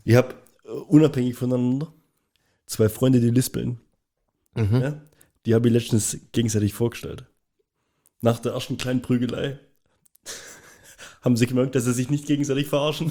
Ich habe unabhängig voneinander 2 Freunde, die lispeln. Ja? Die habe ich letztens gegenseitig vorgestellt. Nach der ersten kleinen Prügelei haben sie gemerkt, dass sie sich nicht gegenseitig verarschen.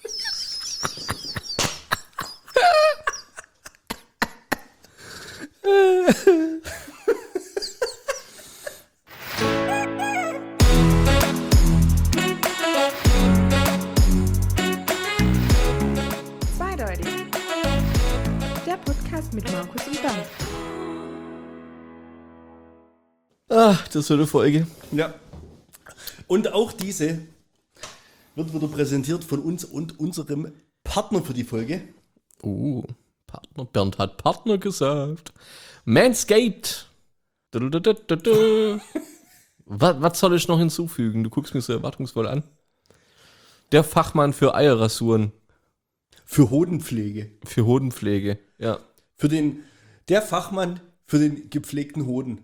Zweideutig. Der Podcast mit Markus und Dan. Das wird eine Folge. Ja. Und auch diese wird wieder präsentiert von uns und unserem Partner für die Folge. Partner. Bernd hat Partner gesagt. Manscaped. Was soll ich noch hinzufügen? Du guckst mich so erwartungsvoll an. Der Fachmann für Eierrasuren. Für Hodenpflege. Für Hodenpflege, ja. Der Fachmann für den gepflegten Hoden.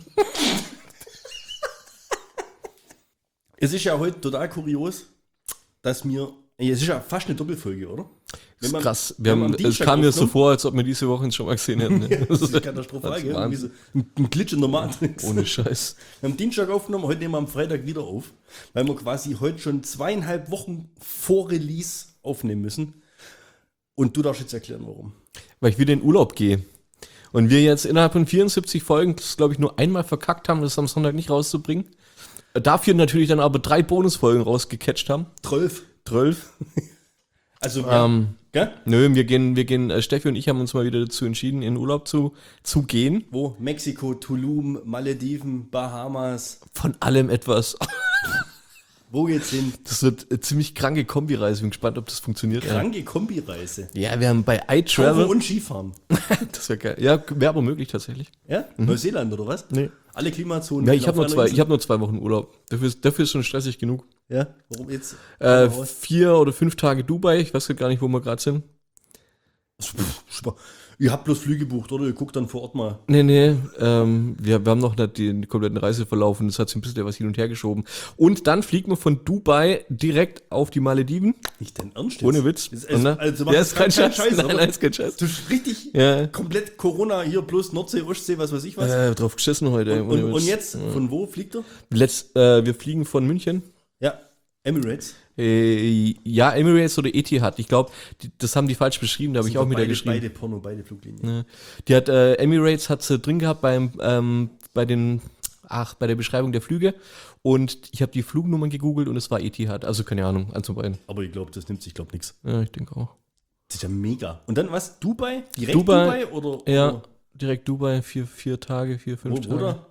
Es ist ja heute total kurios, dass es ist ja fast eine Doppelfolge, oder? Das ist krass. am Es Dienstag kam mir so aufgenommen- vor, als ob wir diese Woche schon mal gesehen hätten. Ja, das ist katastrophal, Das ist gell? Irgendwie Wahnsinn. so ein Glitch in der Matrix. Ohne Scheiß. Wir haben Dienstag aufgenommen, heute nehmen wir am Freitag wieder auf, weil wir quasi heute schon 2,5 Wochen vor Release aufnehmen müssen. Und du darfst jetzt erklären, warum. Weil ich wieder in Urlaub gehe. Und wir jetzt innerhalb von 74 Folgen, das glaube ich, nur einmal verkackt haben, das am Sonntag nicht rauszubringen. Dafür natürlich dann aber 3 Bonusfolgen rausgecatcht haben. 12. 12. Also, gell? Nö, wir gehen, Steffi und ich haben uns mal wieder dazu entschieden, in Urlaub zu gehen. Wo? Mexiko, Tulum, Malediven, Bahamas. Von allem etwas. Wo geht's hin? Das wird eine ziemlich kranke Kombireise. Ich bin gespannt, ob das funktioniert. Kranke Kombireise. Ja, wir haben bei Tauchen iTravel. und Skifahren. Das wäre geil. Ja, wäre aber möglich tatsächlich. Ja? Neuseeland oder was? Nee. Alle Klimazonen. Ja, sind ich habe auf einer Insel? nur 2 Wochen Urlaub. Dafür ist schon stressig genug. Ja, warum jetzt? 4 oder 5 Tage Dubai. Ich weiß gar nicht, wo wir gerade sind. Ihr habt bloß Flüge gebucht, oder? Ihr guckt dann vor Ort mal. Nee, wir haben noch nicht den kompletten Reiseverlauf und das hat sich ein bisschen was hin und her geschoben. Und dann fliegen wir von Dubai direkt auf die Malediven. Nicht dein Ernst jetzt? Ohne Witz. Also Ja, ist kein Scheiß. oder? Nein, ist kein Scheiß. Du bist richtig Ja. komplett Corona hier plus Nordsee, Ostsee, was weiß ich was. Drauf geschissen heute. und jetzt, von wo fliegt er? Wir fliegen von München. Ja, Emirates. Ja, Emirates oder Etihad. Ich glaube, das haben die falsch beschrieben, da habe ich auch wieder geschrieben. Beide Porno, beide Fluglinien. Ja. Die hat Emirates hat sie drin gehabt bei der Beschreibung der Flüge und ich habe die Flugnummern gegoogelt und es war Etihad, also keine Ahnung, eins von beiden. Aber ich glaube, das nimmt sich, nichts. Ja, ich denke auch. Das ist ja mega. Und dann was? Dubai? Direkt Dubai, oder? Ja, oder? direkt Dubai, 4 Tage, 4, 5 Tage. Wo da?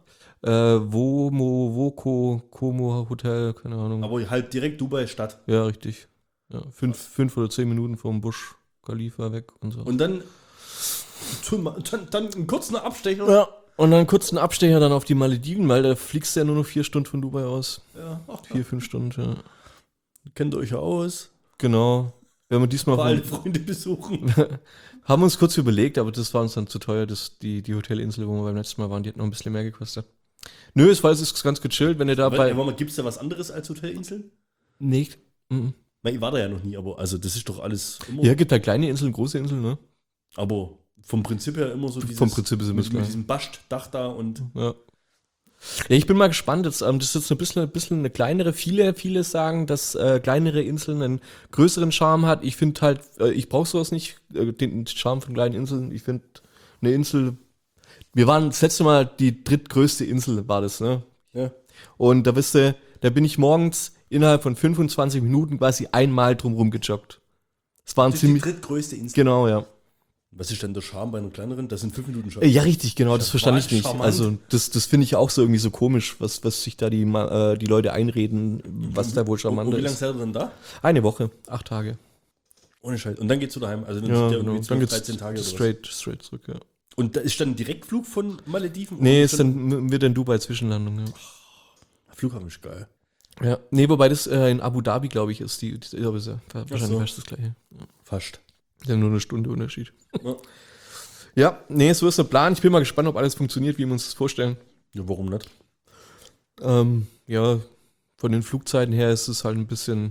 Como Hotel, keine Ahnung. Aber halt direkt Dubai Stadt. Ja, richtig. Ja, 5 oder 10 Minuten vom Burj Khalifa weg und so. Und dann einen kurzen Abstecher. Ja, und dann kurz einen Abstecher dann auf die Malediven, weil da fliegst du ja nur noch 4 Stunden von Dubai aus. Ja. 4, 5 Stunden, ja. Kennt ihr euch ja aus. Genau. Wenn wir diesmal Mal alle Freunde besuchen. haben wir uns kurz überlegt, aber das war uns dann zu teuer, die Hotelinsel, wo wir beim letzten Mal waren, die hat noch ein bisschen mehr gekostet. Nö, es ist ganz gechillt, wenn ihr dabei. Gibt es da was anderes als Hotelinseln? Nicht. Mhm. Ich war da ja noch nie, aber also das ist doch alles immer. Ja, gibt da kleine Inseln, große Inseln, ne? Aber vom Prinzip her immer so dieses. Vom Prinzip ist es mit klar. diesem Bastdach da und. Ja. Ja, ich bin mal gespannt. Das ist jetzt ein bisschen eine kleinere. Viele sagen, dass kleinere Inseln einen größeren Charme hat. Ich finde halt, ich brauche sowas nicht, den Charme von kleinen Inseln. Ich finde, eine Insel. Wir waren das letzte Mal die drittgrößte Insel, war das, ne? Ja. Und da bin ich morgens innerhalb von 25 Minuten quasi einmal drumrum gejoggt. Es waren Das ist die ziemlich. drittgrößte Insel. Genau, ja. Was ist denn der Charme bei einer kleineren? Das sind 5 Minuten schon. Ja, richtig, genau, das verstand ich nicht. charmant. Also, das finde ich auch so irgendwie so komisch, was sich da die Leute einreden, was da wohl charmant Wie lange ist. seid ihr denn da? Eine Woche, 8 Tage. Ohne Scheiß. Und dann geht's wieder heim. Also dann Ja, sind genau. irgendwie Dann 12, geht's 13 Tage oder was. straight zurück, ja. Und da ist dann ein Direktflug von Malediven? Nee, Oder ist dann wieder in Dubai Zwischenlandung, ja. Flughafen ist geil. Ja, nee, wobei das in Abu Dhabi, glaube ich, ist die wahrscheinlich so. fast das gleiche. Ja. Fast. Ja, nur eine Stunde Unterschied. Ja. Ja, nee, so ist der Plan. Ich bin mal gespannt, ob alles funktioniert, wie wir uns das vorstellen. Ja, warum nicht? Ja, von den Flugzeiten her ist es halt ein bisschen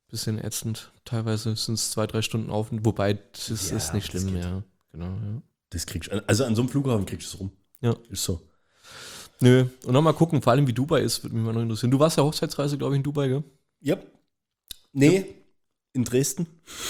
bisschen ätzend. Teilweise sind es 2-3 Stunden auf, wobei das ist nicht das schlimm, geht. ja. Genau, ja. Das kriegst du, also an so einem Flughafen kriegst du es rum. Ja. Ist so. Nö, und nochmal gucken, vor allem wie Dubai ist, würde mich mal noch interessieren. Du warst ja Hochzeitsreise, glaube ich, in Dubai, gell? Ja. Nee, in Dresden.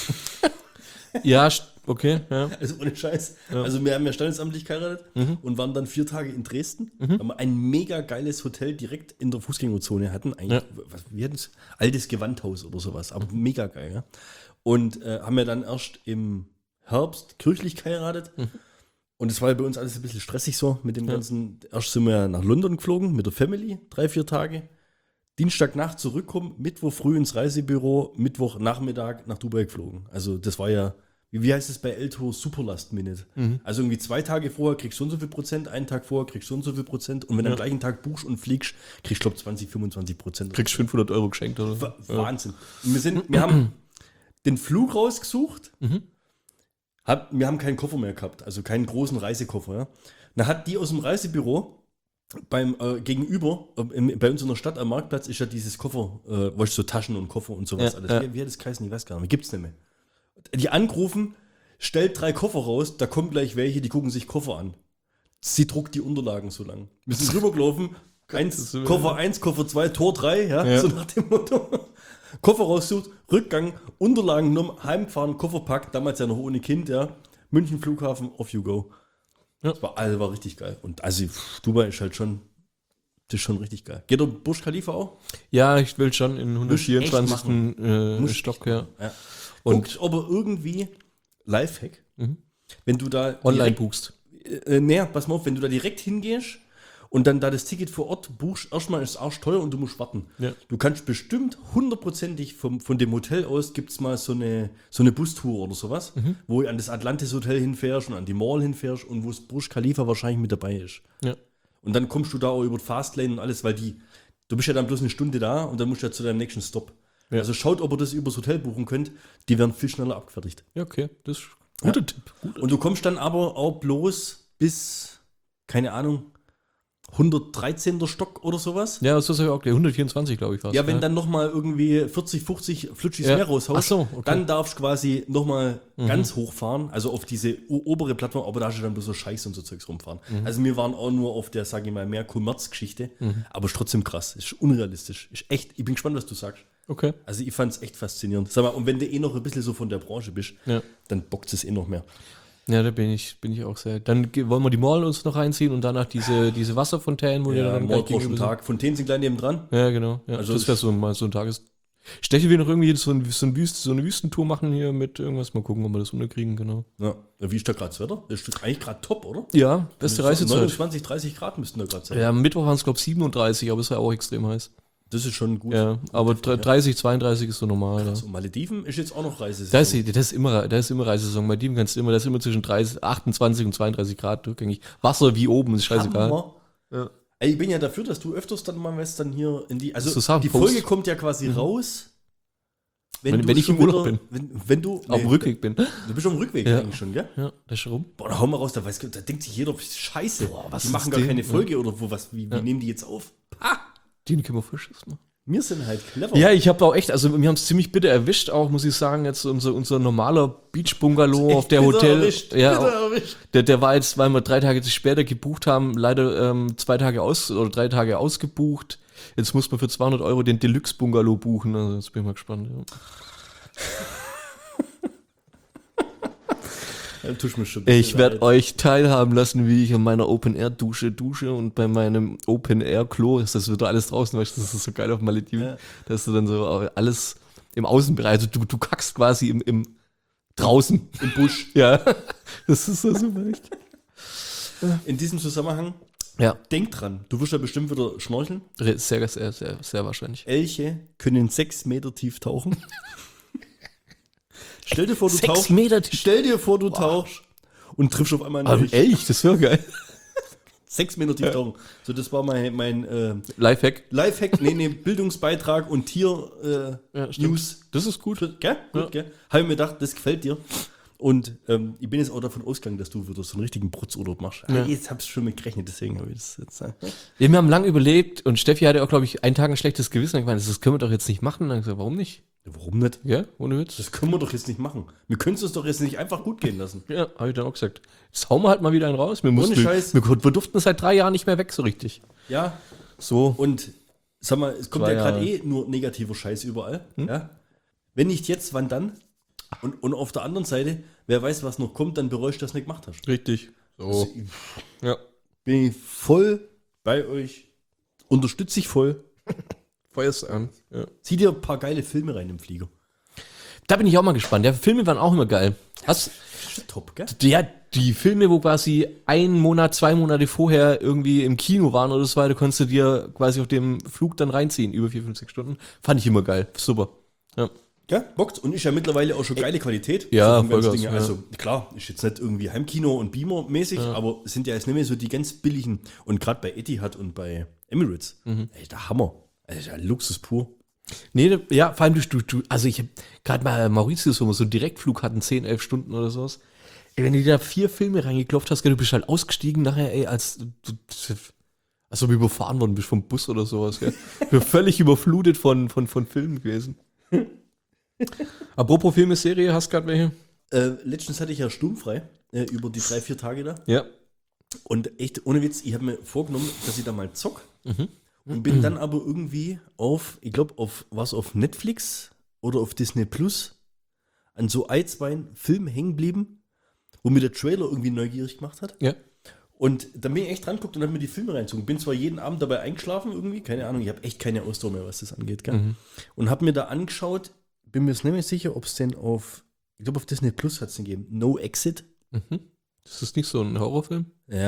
Ja, okay, ja. Also ohne Scheiß. Ja. Also wir haben ja standesamtlich geheiratet und waren dann 4 Tage in Dresden. Haben wir ein mega geiles Hotel direkt in der Fußgängerzone hatten. Eigentlich, wir hatten es, altes Gewandhaus oder sowas, aber mega geil. Ja? Und haben ja dann erst im Herbst kirchlich geheiratet. Und es war ja bei uns alles ein bisschen stressig so mit dem ganzen. Erst sind wir ja nach London geflogen mit der Family, 3-4 Tage. Dienstagnacht zurückkommen, Mittwoch früh ins Reisebüro, Mittwochnachmittag nach Dubai geflogen. Also das war ja, wie heißt es bei Elto, Super Last Minute. Also irgendwie 2 Tage vorher kriegst du so und so viel Prozent, einen Tag vorher kriegst du so und so viel Prozent und wenn du am gleichen Tag buchst und fliegst, kriegst du, glaube ich, 20-25%. Kriegst 500 Euro geschenkt, oder? Wahnsinn. Und wir haben den Flug rausgesucht, wir haben keinen Koffer mehr gehabt, also keinen großen Reisekoffer. Ja. Dann hat die aus dem Reisebüro beim gegenüber, bei uns in der Stadt am Marktplatz ist ja dieses Koffer, weißt du, so Taschen und Koffer und sowas alles. Wie hat das geheißen? Ich weiß gar nicht mehr. Gibt's nicht mehr. Die angerufen, stellt 3 Koffer raus, da kommen gleich welche, die gucken sich Koffer an. Sie druckt die Unterlagen so lang. Wir sind rübergelaufen, Koffer 1, Koffer 2, Tor 3, ja, so nach dem Motto. Koffer raussucht, Rückgang, Unterlagen genommen, heimgefahren, Koffer packt, damals ja noch ohne Kind, ja. München Flughafen, off you go. Ja. Das war richtig geil. Und also Dubai ist halt schon, das ist schon richtig geil. Geht der Burj Khalifa auch? Ja, ich will schon in 124. Stock, ja. Und aber irgendwie Lifehack, wenn du da online buchst. Pass mal auf, wenn du da direkt hingehst und dann da das Ticket vor Ort buchst, erstmal ist es arschteuer und du musst warten. Ja. Du kannst bestimmt 100%ig von dem Hotel aus, gibt es mal so eine Bustour oder sowas, wo du an das Atlantis Hotel hinfährst und an die Mall hinfährst und wo das Burj Khalifa wahrscheinlich mit dabei ist. Ja. Und dann kommst du da auch über die Fastlane und alles, weil du bist ja dann bloß eine Stunde da und dann musst du ja zu deinem nächsten Stopp. Ja. Also schaut, ob ihr das übers Hotel buchen könnt, die werden viel schneller abgefertigt. Ja, okay, das ist ein guter Tipp. Und du kommst dann aber auch bloß bis, keine Ahnung, 113. Stock oder sowas. Ja, das ist ja auch 124, glaube ich, fast. Ja, wenn dann nochmal irgendwie 40, 50 Flutschis mehr raushaust, dann darfst du quasi nochmal ganz hochfahren, also auf diese obere Plattform, aber da hast du dann bloß so Scheiß und so Zeugs rumfahren. Also wir waren auch nur auf der, sage ich mal, mehr Kommerzgeschichte, aber ist trotzdem krass, ist unrealistisch. Ist echt, ich bin gespannt, was du sagst. Okay. Also ich fand es echt faszinierend. Sag mal, und wenn du noch ein bisschen so von der Branche bist, dann bockt es noch mehr. Ja, da bin ich auch sehr. Dann wollen wir die Mall uns noch reinziehen und danach diese Wasserfontänen, wo dann Mall pro Tag. Fontänen sind gleich nebendran. Ja, genau. Ja, also das wäre so ein Tages. Steche wir noch irgendwie so eine Wüstentour machen hier mit irgendwas. Mal gucken, ob wir das unterkriegen, genau. Ja. Wie ist da gerade das Wetter? Das ist eigentlich gerade top, oder? Ja, beste Reisezeit. 29, 30 Grad müssten da gerade sein. Ja, am Mittwoch waren es, glaube ich, 37, aber es war auch extrem heiß. Das ist schon gut. Ja, aber 30, 32 ist so normal. Krass, und Malediven ist jetzt auch noch Reisesaison. Das ist immer Reisesaison. Malediven kannst du immer, das ist immer zwischen 28 und 32 Grad durchgängig. Wasser wie oben, ist scheißegal. Ja. Ey, ich bin ja dafür, dass du öfters dann mal was dann hier in die. Also Zusammen die Folge kommt ja quasi raus, wenn ich im Urlaub bin. Wenn du auf dem Rückweg bin. Du bist auf dem Rückweg eigentlich schon, gell? Ja, das ist schon rum. Boah, da hau mal raus, da denkt sich jeder, Scheiße. Boah, was die machen gar keine Folge oder wie nehmen die jetzt auf? Den können wir verschissen. Wir sind halt clever. Ja, ich habe auch echt, also wir haben es ziemlich bitter erwischt, auch muss ich sagen, jetzt unser normaler Beach-Bungalow auf der Hotel. Erwischt. Der war jetzt, weil wir 3 Tage später gebucht haben, leider 3 Tage ausgebucht. Jetzt muss man für 200 Euro den Deluxe-Bungalow buchen, also jetzt bin ich mal gespannt. Ja. Ich werde euch teilhaben lassen, wie ich in meiner Open-Air-Dusche dusche und bei meinem Open-Air-Klo ist das wieder alles draußen, weißt du, das ist so geil auf Malediven. Ja. Da hast du dann so alles im Außenbereich, also du kackst quasi im draußen. Im Busch. Ja, das ist so super echt. In diesem Zusammenhang, denk dran, du wirst ja bestimmt wieder schnorcheln. Sehr, sehr, sehr, sehr wahrscheinlich. Elche können 6 Meter tief tauchen. Stell dir vor, du tauchst und triffst auf einmal einen Elch, das wäre geil. 6 Meter tief tauchen. So, das war mein Lifehack. Bildungsbeitrag und Tier-News. Das ist gut. Gell? Gut, gell? Habe ich mir gedacht, das gefällt dir. Und ich bin jetzt auch davon ausgegangen, dass du wieder so einen richtigen Brutzurlaub machst. Ja. Jetzt habe ich schon mit gerechnet, deswegen habe ich das jetzt. Wir haben lange überlegt und Steffi hatte auch, glaube ich, einen Tag ein schlechtes Gewissen. Ich meine, das können wir doch jetzt nicht machen. Und dann habe ich gesagt, warum nicht? Warum nicht? Ja, ohne Witz. Das können wir doch jetzt nicht machen. Wir können es uns doch jetzt nicht einfach gut gehen lassen. Ja, habe ich dann auch gesagt. Jetzt hauen wir halt mal wieder einen raus. Ohne Scheiß. Wir durften seit 3 Jahren nicht mehr weg, so richtig. Ja, So. und sag mal, es kommt 2 ja gerade Jahre. nur negativer Scheiß überall. Ja? Wenn nicht jetzt, wann dann? Und auf der anderen Seite, wer weiß, was noch kommt, dann bereust du, dass du nicht gemacht hast. Richtig. So. Ja. Bin ich voll bei euch. Unterstütze ich voll. Feuer's an. Ja. Zieh dir ein paar geile Filme rein im Flieger. Da bin ich auch mal gespannt. Ja, Filme waren auch immer geil. Top, gell? Ja, die Filme, wo quasi 1 Monat, 2 Monate vorher irgendwie im Kino waren oder so weiter, konntest du dir quasi auf dem Flug dann reinziehen, über 4, 5, 6 Stunden. Fand ich immer geil. Super. Ja. Ja, bockt und ist ja mittlerweile auch schon geile Qualität. Ja, So von ganzen Vollgas, Dingen. ja. Also klar, ist jetzt nicht irgendwie Heimkino und Beamer mäßig, aber es sind ja jetzt nicht mehr so die ganz billigen. Und gerade bei Etihad und bei Emirates, ey, der Hammer. Also der Luxus pur. Nee, ja, vor allem also ich habe gerade mal Mauritius, wo wir so einen Direktflug hatten, 10, 11 Stunden oder sowas. Ey, wenn du da 4 Filme reingeklopft hast, du bist halt ausgestiegen nachher, ey, als wie überfahren worden bist vom Bus oder sowas, gell? Ich bin völlig überflutet von Filmen gewesen. Apropos Filme, Serie, hast du gerade welche? Letztens hatte ich ja sturmfrei über die 3, 4 Tage da. Ja. Und echt, ohne Witz, ich habe mir vorgenommen, dass ich da mal zock. Und bin dann aber irgendwie auf Netflix oder auf Disney Plus an so ein, 2 Filmen hängen geblieben, wo mir der Trailer irgendwie neugierig gemacht hat. Ja. Und dann bin ich echt dran geguckt und habe mir die Filme reingezogen. Bin zwar jeden Abend dabei eingeschlafen irgendwie, keine Ahnung, ich habe echt keine Ausdauer mehr, was das angeht. Gell? Und habe mir da angeschaut, bin mir jetzt nicht mehr sicher, ob es denn auf Disney Plus hat es den gegeben, No Exit. Das ist nicht so ein Horrorfilm?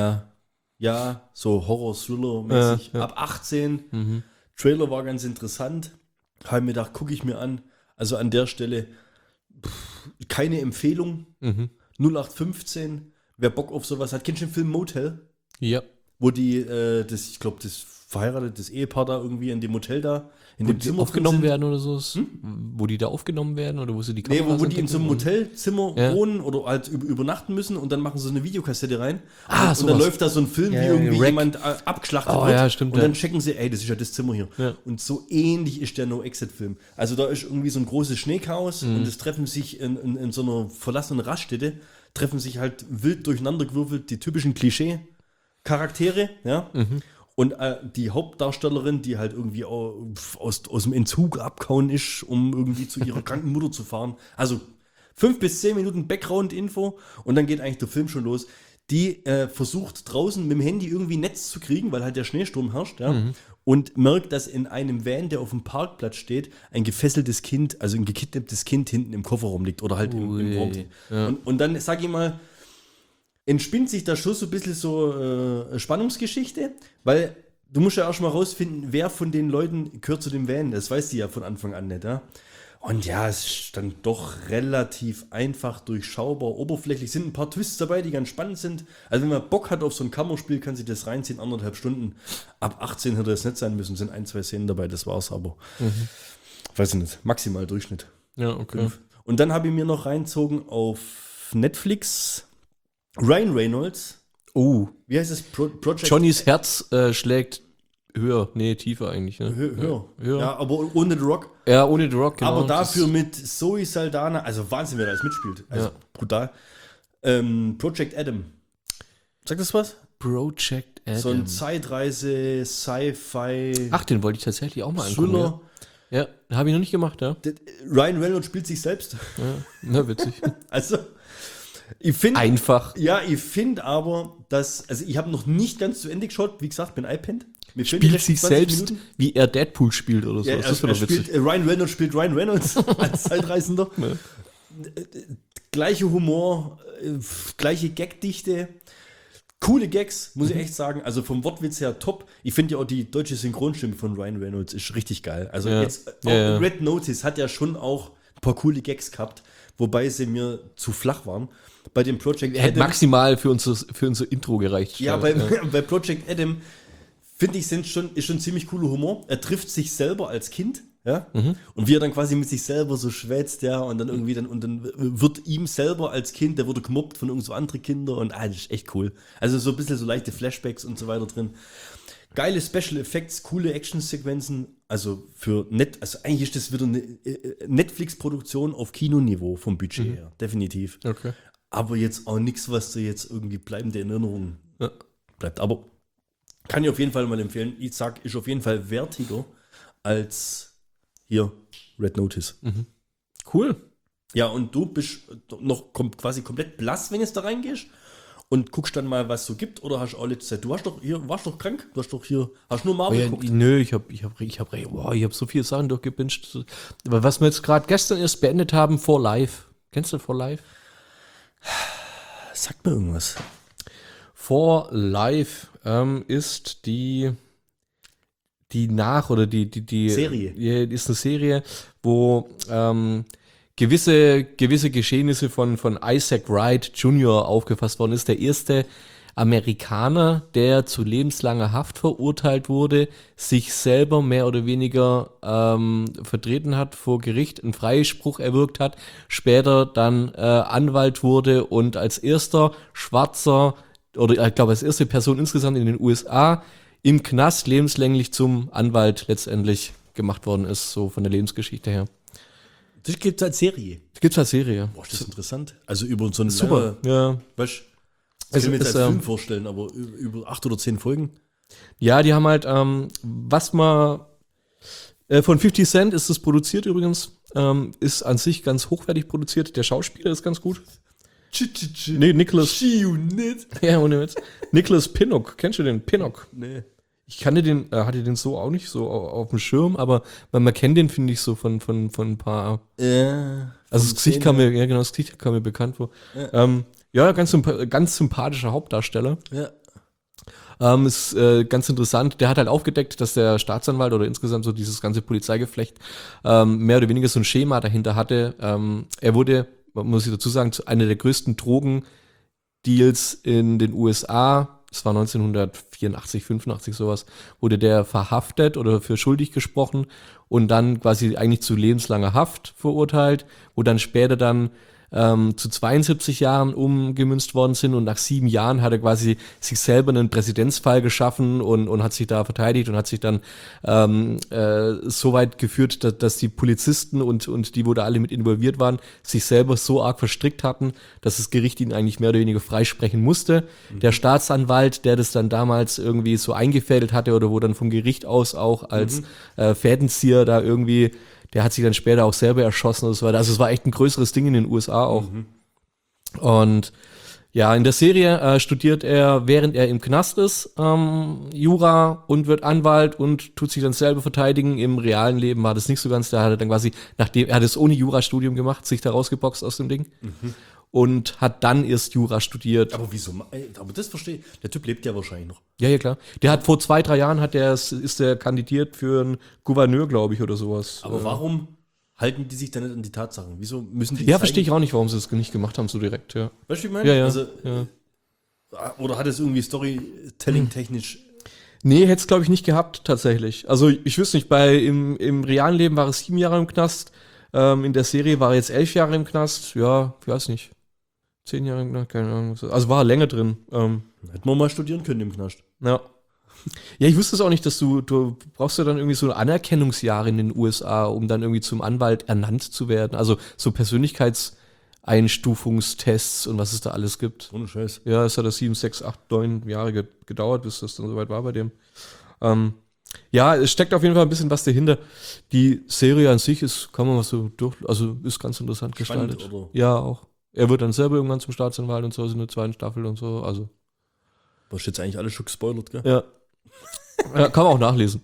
Ja, so Horror-Thriller-mäßig. Ja. Ab 18. Trailer war ganz interessant. Habe mir gedacht, gucke ich mir an. Also an der Stelle keine Empfehlung. 0815. Wer Bock auf sowas hat. Kennst du den Film Motel? Ja. Wo das verheiratetes Ehepaar da irgendwie in dem Hotel da, in Wo dem die Zimmer aufgenommen drin sind. werden oder so? Wo die da aufgenommen werden oder wo sie die Nee, Kamera wo die in so einem Hotelzimmer Ja. wohnen oder halt übernachten müssen und dann machen sie eine Videokassette rein. Ah, und dann sowas. läuft da so ein Film, Ja, wie ja, irgendwie Wreck. jemand abgeschlachtet Oh, wird. ja, stimmt, und ja. dann checken sie, ey, das ist ja das Zimmer hier. Ja. Und so ähnlich ist der No-Exit-Film. Also da ist irgendwie so ein großes Schneechaos und es treffen sich in so einer verlassenen Raststätte, treffen sich halt wild durcheinandergewürfelt die typischen Klischee-Charaktere, ja. Und die Hauptdarstellerin, die halt irgendwie aus dem Entzug abgehauen ist, um irgendwie zu ihrer kranken Mutter zu fahren. Also 5 bis 10 Minuten Background-Info und dann geht eigentlich der Film schon los. Die versucht draußen mit dem Handy irgendwie Netz zu kriegen, weil halt der Schneesturm herrscht, ja. Und merkt, dass in einem Van, der auf dem Parkplatz steht, ein gefesseltes Kind, also ein gekidnapptes Kind hinten im Kofferraum liegt oder halt im Raum. Ja. Und dann, sag ich mal, entspinnt sich da schon so ein bisschen so Spannungsgeschichte, weil du musst ja erstmal rausfinden, wer von den Leuten gehört zu dem Van. Das weißt du ja von Anfang an nicht, ja. Und ja, es ist dann doch relativ einfach durchschaubar, oberflächlich. Sind ein paar Twists dabei, die ganz spannend sind. Also wenn man Bock hat auf so ein Kammerspiel, kann sich das reinziehen, 1,5 Stunden. Ab 18 hätte es nicht sein müssen, sind 1, 2 Szenen dabei, das war's aber. Weiß ich nicht, maximal Durchschnitt. Ja, okay. 5. Und dann habe ich mir noch reinzogen auf Netflix Ryan Reynolds. Oh, Wie heißt es? Project Johnnys Herz schlägt höher, nee, tiefer eigentlich. Ne? Höher. Höher. Ja, aber ohne The Rock. Ja, ohne The Rock, genau. Aber dafür mit Zoe Saldana, also Wahnsinn, wer da alles mitspielt. Also Ja. brutal. Project Adam. Sagt das was? Project Adam. So ein Zeitreise, Sci-Fi, Ach, den wollte ich tatsächlich auch mal angucken. Thriller. Ja, habe ich noch nicht gemacht, ja. Ryan Reynolds spielt sich selbst. Ja, na, witzig. Also, ich finde. Einfach. Ja, ich finde aber, dass. Also, ich habe noch nicht ganz zu Ende geschaut. Wie gesagt, bin iPad. Mir fehlen die Spielt letzten sich 20 selbst, Minuten. wie er Deadpool spielt oder so. Ja, das wäre doch witzig. Ryan Reynolds spielt Ryan Reynolds als Zeitreisender. Gleiche Humor, gleiche Gagdichte. Coole Gags, muss ich echt sagen. Also vom Wortwitz her top. Ich finde ja auch die deutsche Synchronstimme von Ryan Reynolds ist richtig geil. Also Ja. jetzt auch Ja. Red Notice hat ja schon auch ein paar coole Gags gehabt, wobei sie mir zu flach waren. Bei dem Project Hätte maximal für unser Intro gereicht. Ja, bei Project Adam finde ich, ist schon ziemlich cooler Humor. Er trifft sich selber als Kind, ja, und wie er dann quasi mit sich selber so schwätzt, ja, und dann irgendwie dann wird ihm selber als Kind, der wurde gemobbt von irgend so anderen Kindern und das ist echt cool. Also so ein bisschen so leichte Flashbacks und so weiter drin. Geile Special Effects, coole Actionsequenzen. Also also eigentlich ist das wieder eine Netflix-Produktion auf Kinoniveau vom Budget her. Definitiv. Okay. Aber jetzt auch nichts, was dir jetzt irgendwie bleibende Erinnerung bleibt. Aber kann ich auf jeden Fall mal empfehlen. Ich sag, ist auf jeden Fall wertiger als hier Red Notice. Cool. Ja, und du bist noch quasi komplett blass, wenn du jetzt da reingehst und guckst dann mal, was es so gibt, oder hast du auch letzte Zeit, warst doch krank, hast nur Marvel geguckt. Nö, ich hab so viele Sachen durchgebinscht. Aber was wir jetzt gerade gestern erst beendet haben, For Life. Kennst du For Life? Sag mir irgendwas. For Life ist die Serie. Ja, ist eine Serie, wo gewisse Geschehnisse von Isaac Wright Jr. aufgefasst worden ist. Der erste Amerikaner, der zu lebenslanger Haft verurteilt wurde, sich selber mehr oder weniger vertreten hat vor Gericht, einen Freispruch erwirkt hat, später dann Anwalt wurde und als erster Schwarzer, oder ich glaube als erste Person insgesamt in den USA im Knast lebenslänglich zum Anwalt letztendlich gemacht worden ist, so von der Lebensgeschichte her. Das gibt es als Serie. Das gibt's als Serie. Boah, ist das interessant. Also über so eine Super, ja. Weißt, das kann ich mir jetzt als Film vorstellen, aber über 8 oder 10 Folgen. Ja, die haben halt, was man von 50 Cent ist es produziert übrigens, ist an sich ganz hochwertig produziert. Der Schauspieler ist ganz gut. Nee, Nicholas. Ja, ohne Witz. Nicholas Pinnock. Kennst du den? Pinnock? Nee. Ich hatte den so auch nicht so auf dem Schirm, aber man kennt den, finde ich, so von ein paar. Ja. Also das Gesicht kam mir bekannt vor. Ja, ganz sympathischer Hauptdarsteller. Ja. Ist ganz interessant. Der hat halt aufgedeckt, dass der Staatsanwalt oder insgesamt so dieses ganze Polizeigeflecht mehr oder weniger so ein Schema dahinter hatte. Er wurde, muss ich dazu sagen, zu einer der größten Drogendeals in den USA. Es war 1984, 85 sowas, wurde der verhaftet oder für schuldig gesprochen und dann quasi eigentlich zu lebenslanger Haft verurteilt, wo dann später dann zu 72 Jahren umgemünzt worden sind und nach 7 Jahren hat er quasi sich selber einen Präzedenzfall geschaffen und hat sich da verteidigt und hat sich dann so weit geführt, dass die Polizisten und die, wo da alle mit involviert waren, sich selber so arg verstrickt hatten, dass das Gericht ihn eigentlich mehr oder weniger freisprechen musste. Der Staatsanwalt, der das dann damals irgendwie so eingefädelt hatte oder wo dann vom Gericht aus auch als Fädenzieher da irgendwie, der hat sich dann später auch selber erschossen und so weiter. Also es war echt ein größeres Ding in den USA auch. Und ja, in der Serie studiert er, während er im Knast ist, Jura und wird Anwalt und tut sich dann selber verteidigen. Im realen Leben war das nicht so ganz. Da hat er dann quasi, er hat es ohne Jurastudium gemacht, sich da rausgeboxt aus dem Ding. Und hat dann erst Jura studiert. Aber wieso? Aber das verstehe ich. Der Typ lebt ja wahrscheinlich noch. Ja, klar. Der hat vor 2-3 Jahren ist der kandidiert für einen Gouverneur, glaube ich, oder sowas. Aber warum halten die sich dann nicht an die Tatsachen? Wieso müssen die Ja, verstehe ich auch nicht, warum sie das nicht gemacht haben, so direkt, ja. Weißt du, wie ich meine? Ja. Also, oder hat es irgendwie Storytelling-technisch? Nee, hätte es, glaube ich, nicht gehabt, tatsächlich. Also, ich wüsste nicht, im realen Leben war es 7 Jahre im Knast. In der Serie war er jetzt 11 Jahre im Knast. Ja, ich weiß nicht. 10 Jahre im Knast, keine Ahnung. Also war er länger drin. Hätten wir mal studieren können im Knast. Ja. Ja, ich wusste es auch nicht, dass du brauchst ja dann irgendwie so Anerkennungsjahre in den USA, um dann irgendwie zum Anwalt ernannt zu werden. Also so Persönlichkeitseinstufungstests und was es da alles gibt. Ohne Scheiß. Ja, es hat 7, 6, 8, 9 Jahre gedauert, bis das dann soweit war bei dem. Ja, es steckt auf jeden Fall ein bisschen was dahinter. Die Serie an sich ist, kann man mal so ist ganz interessant Spannend, gestaltet. oder? Ja, auch. Er wird dann selber irgendwann zum Staatsanwalt und so, in der 2. Staffel und so, also. Du hast jetzt eigentlich alles schon gespoilert, gell? Ja. Ja, kann man auch nachlesen.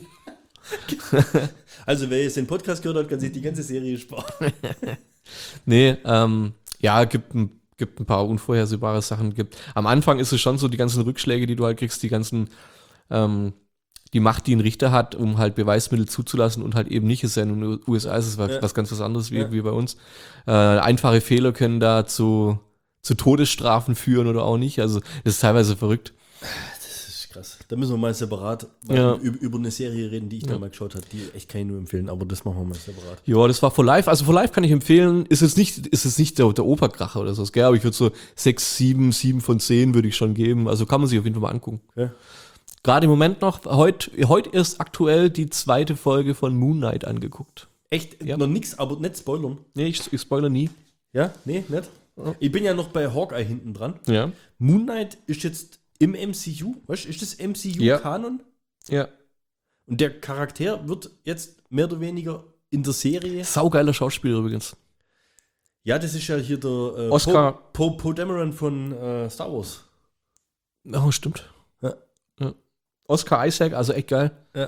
Also, wer jetzt den Podcast gehört hat, kann sich die ganze Serie sparen. Nee, ja, gibt ein paar unvorhersehbare Sachen. Am Anfang ist es schon so, die ganzen Rückschläge, die du halt kriegst, die ganzen, die Macht, die ein Richter hat, um halt Beweismittel zuzulassen und halt eben nicht. Es ist ja in den USA ist es was ganz was anderes wie bei uns. Einfache Fehler können da zu Todesstrafen führen oder auch nicht. Also, das ist teilweise verrückt. Das ist krass. Da müssen wir mal separat über eine Serie reden, die ich da mal geschaut habe. Die echt kann ich nur empfehlen, aber das machen wir mal separat. Ja, das war For Life. Also For Life kann ich empfehlen. Ist jetzt nicht der Operkracher oder so, gell? Aber ich würde so 6, 7 von 10 würde ich schon geben. Also kann man sich auf jeden Fall mal angucken. Ja. gerade im Moment noch, heute erst aktuell die 2. Folge von Moon Knight angeguckt. Echt? Ja. Noch nix, aber nicht spoilern. Nee, ich spoilere nie. Ja? Nee, nicht? Ich bin ja noch bei Hawkeye hinten dran. Ja. Moon Knight ist jetzt im MCU. Weißt du, ist das MCU-Kanon? Ja. Und der Charakter wird jetzt mehr oder weniger in der Serie. Saugeiler Schauspieler übrigens. Ja, das ist ja hier der Oscar. Poe Dameron von Star Wars. Oh, stimmt. Ja. Ja. Oscar Isaac, also echt geil. Ja.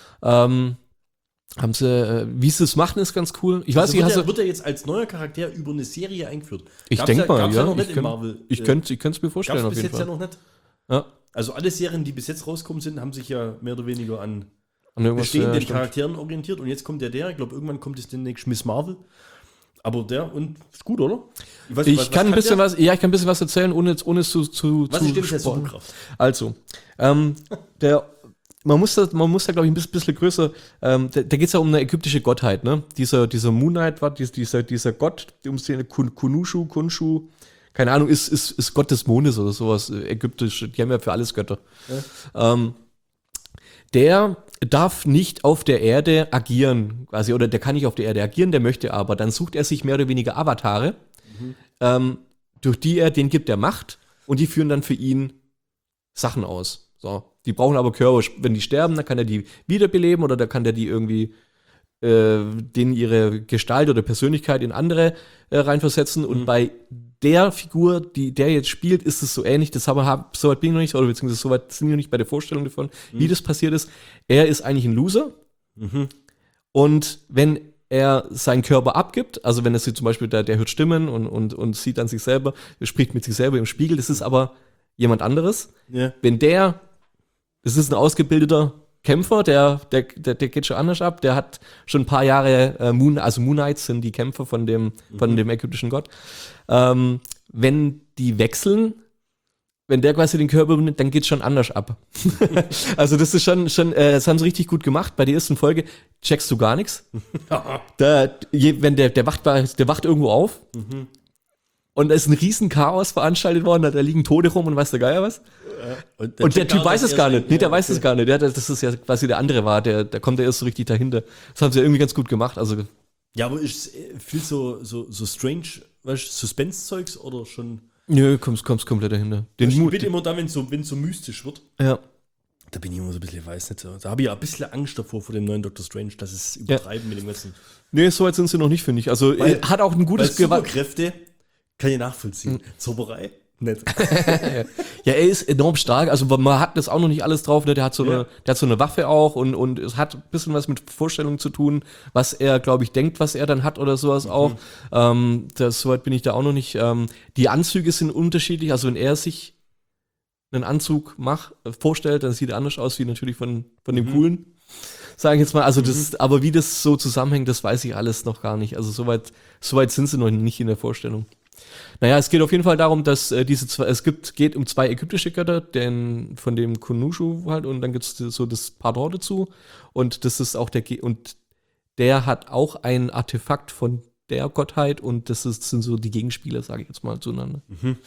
Haben sie, wie sie es machen, ist ganz cool. Ich weiß Also nicht, wird er jetzt als neuer Charakter über eine Serie eingeführt? ich denke mal, gab's ja. noch nicht in Marvel. Ich könnte es mir vorstellen, Gab's auf bis jeden jetzt Fall. ja noch nicht. Ja. Also alle Serien, die bis jetzt rausgekommen sind, haben sich ja mehr oder weniger an Und irgendwas, bestehenden stimmt. Charakteren orientiert. Und jetzt kommt der. Ich glaube, irgendwann kommt es demnächst Miss Marvel. Aber der, und ist gut, oder? Weiß nicht, Ich kann ein bisschen der? ich kann ein bisschen was erzählen, ohne es zu Was ist denn für spoilern. Superkraft? Also, man muss da, glaube ich, ein bisschen größer, da geht es ja um eine ägyptische Gottheit, ne? Dieser Moon Knight war dieser Gott, um den Khonshu, keine Ahnung, ist Gott des Mondes oder sowas, ägyptisch, die haben ja für alles Götter. Ja. Der darf nicht auf der Erde agieren, quasi, oder der kann nicht auf der Erde agieren, der möchte aber. Dann sucht er sich mehr oder weniger Avatare, durch die den gibt er Macht und die führen dann für ihn Sachen aus. So. Die brauchen aber Körper. Wenn die sterben, dann kann er die wiederbeleben oder dann kann der die irgendwie denen ihre Gestalt oder Persönlichkeit in andere reinversetzen. Und bei der Figur, die der jetzt spielt, ist es so ähnlich. Das soweit bin ich noch nicht, oder beziehungsweise soweit sind wir noch nicht bei der Vorstellung davon, wie das passiert ist. Er ist eigentlich ein Loser. Und wenn er seinen Körper abgibt, also wenn er sich zum Beispiel, der hört Stimmen und sieht dann sich selber, spricht mit sich selber im Spiegel, das ist aber jemand anderes. Ja. Wenn das ist ein ausgebildeter Kämpfer, der geht schon anders ab, der hat schon ein paar Jahre Moon Knights sind die Kämpfer von dem ägyptischen Gott. Wenn die wechseln, wenn der quasi den Körper benimmt, dann geht's schon anders ab. Also das ist schon, das haben sie richtig gut gemacht. Bei der ersten Folge checkst du gar nichts. Wenn der wacht irgendwo auf und da ist ein riesen Chaos veranstaltet worden, da liegen Tote rum und weiß der Geier was. Und der Typ weiß es gar nicht. Nee, der weiß es gar nicht. Das ist ja quasi der andere war, der kommt ja erst so richtig dahinter. Das haben sie ja irgendwie ganz gut gemacht. Also Ja, aber ist viel so strange, weißt du, Suspense-Zeugs oder schon. nö, kommst komplett dahinter. Ich bin immer da, wenn so mystisch wird. Ja. Da bin ich immer so ein bisschen, weiß nicht so. Da habe ich ja ein bisschen Angst davor vor dem neuen Doctor Strange, dass es übertreiben mit dem ganzen. Nee, so weit sind sie noch nicht, finde ich. Also Weil- hat auch ein gutes Superkräfte kann ich nachvollziehen. Zauberei? Nicht. Ja, er ist enorm stark. Also man hat das auch noch nicht alles drauf. Ne? Der hat so eine Waffe auch und es hat ein bisschen was mit Vorstellungen zu tun, was er, glaube ich, denkt, was er dann hat oder sowas auch. Soweit bin ich da auch noch nicht. Die Anzüge sind unterschiedlich. Also wenn er sich einen Anzug vorstellt, dann sieht er anders aus wie natürlich von dem coolen. Sage ich jetzt mal. Also aber wie das so zusammenhängt, das weiß ich alles noch gar nicht. Also soweit sind sie noch nicht in der Vorstellung. Naja, es geht auf jeden Fall darum, dass geht um 2 ägyptische Götter, von dem Khonshu halt, und dann gibt es so das Pardon dazu. Und das ist auch und der hat auch ein Artefakt von der Gottheit und sind so die Gegenspieler, sage ich jetzt mal, zueinander.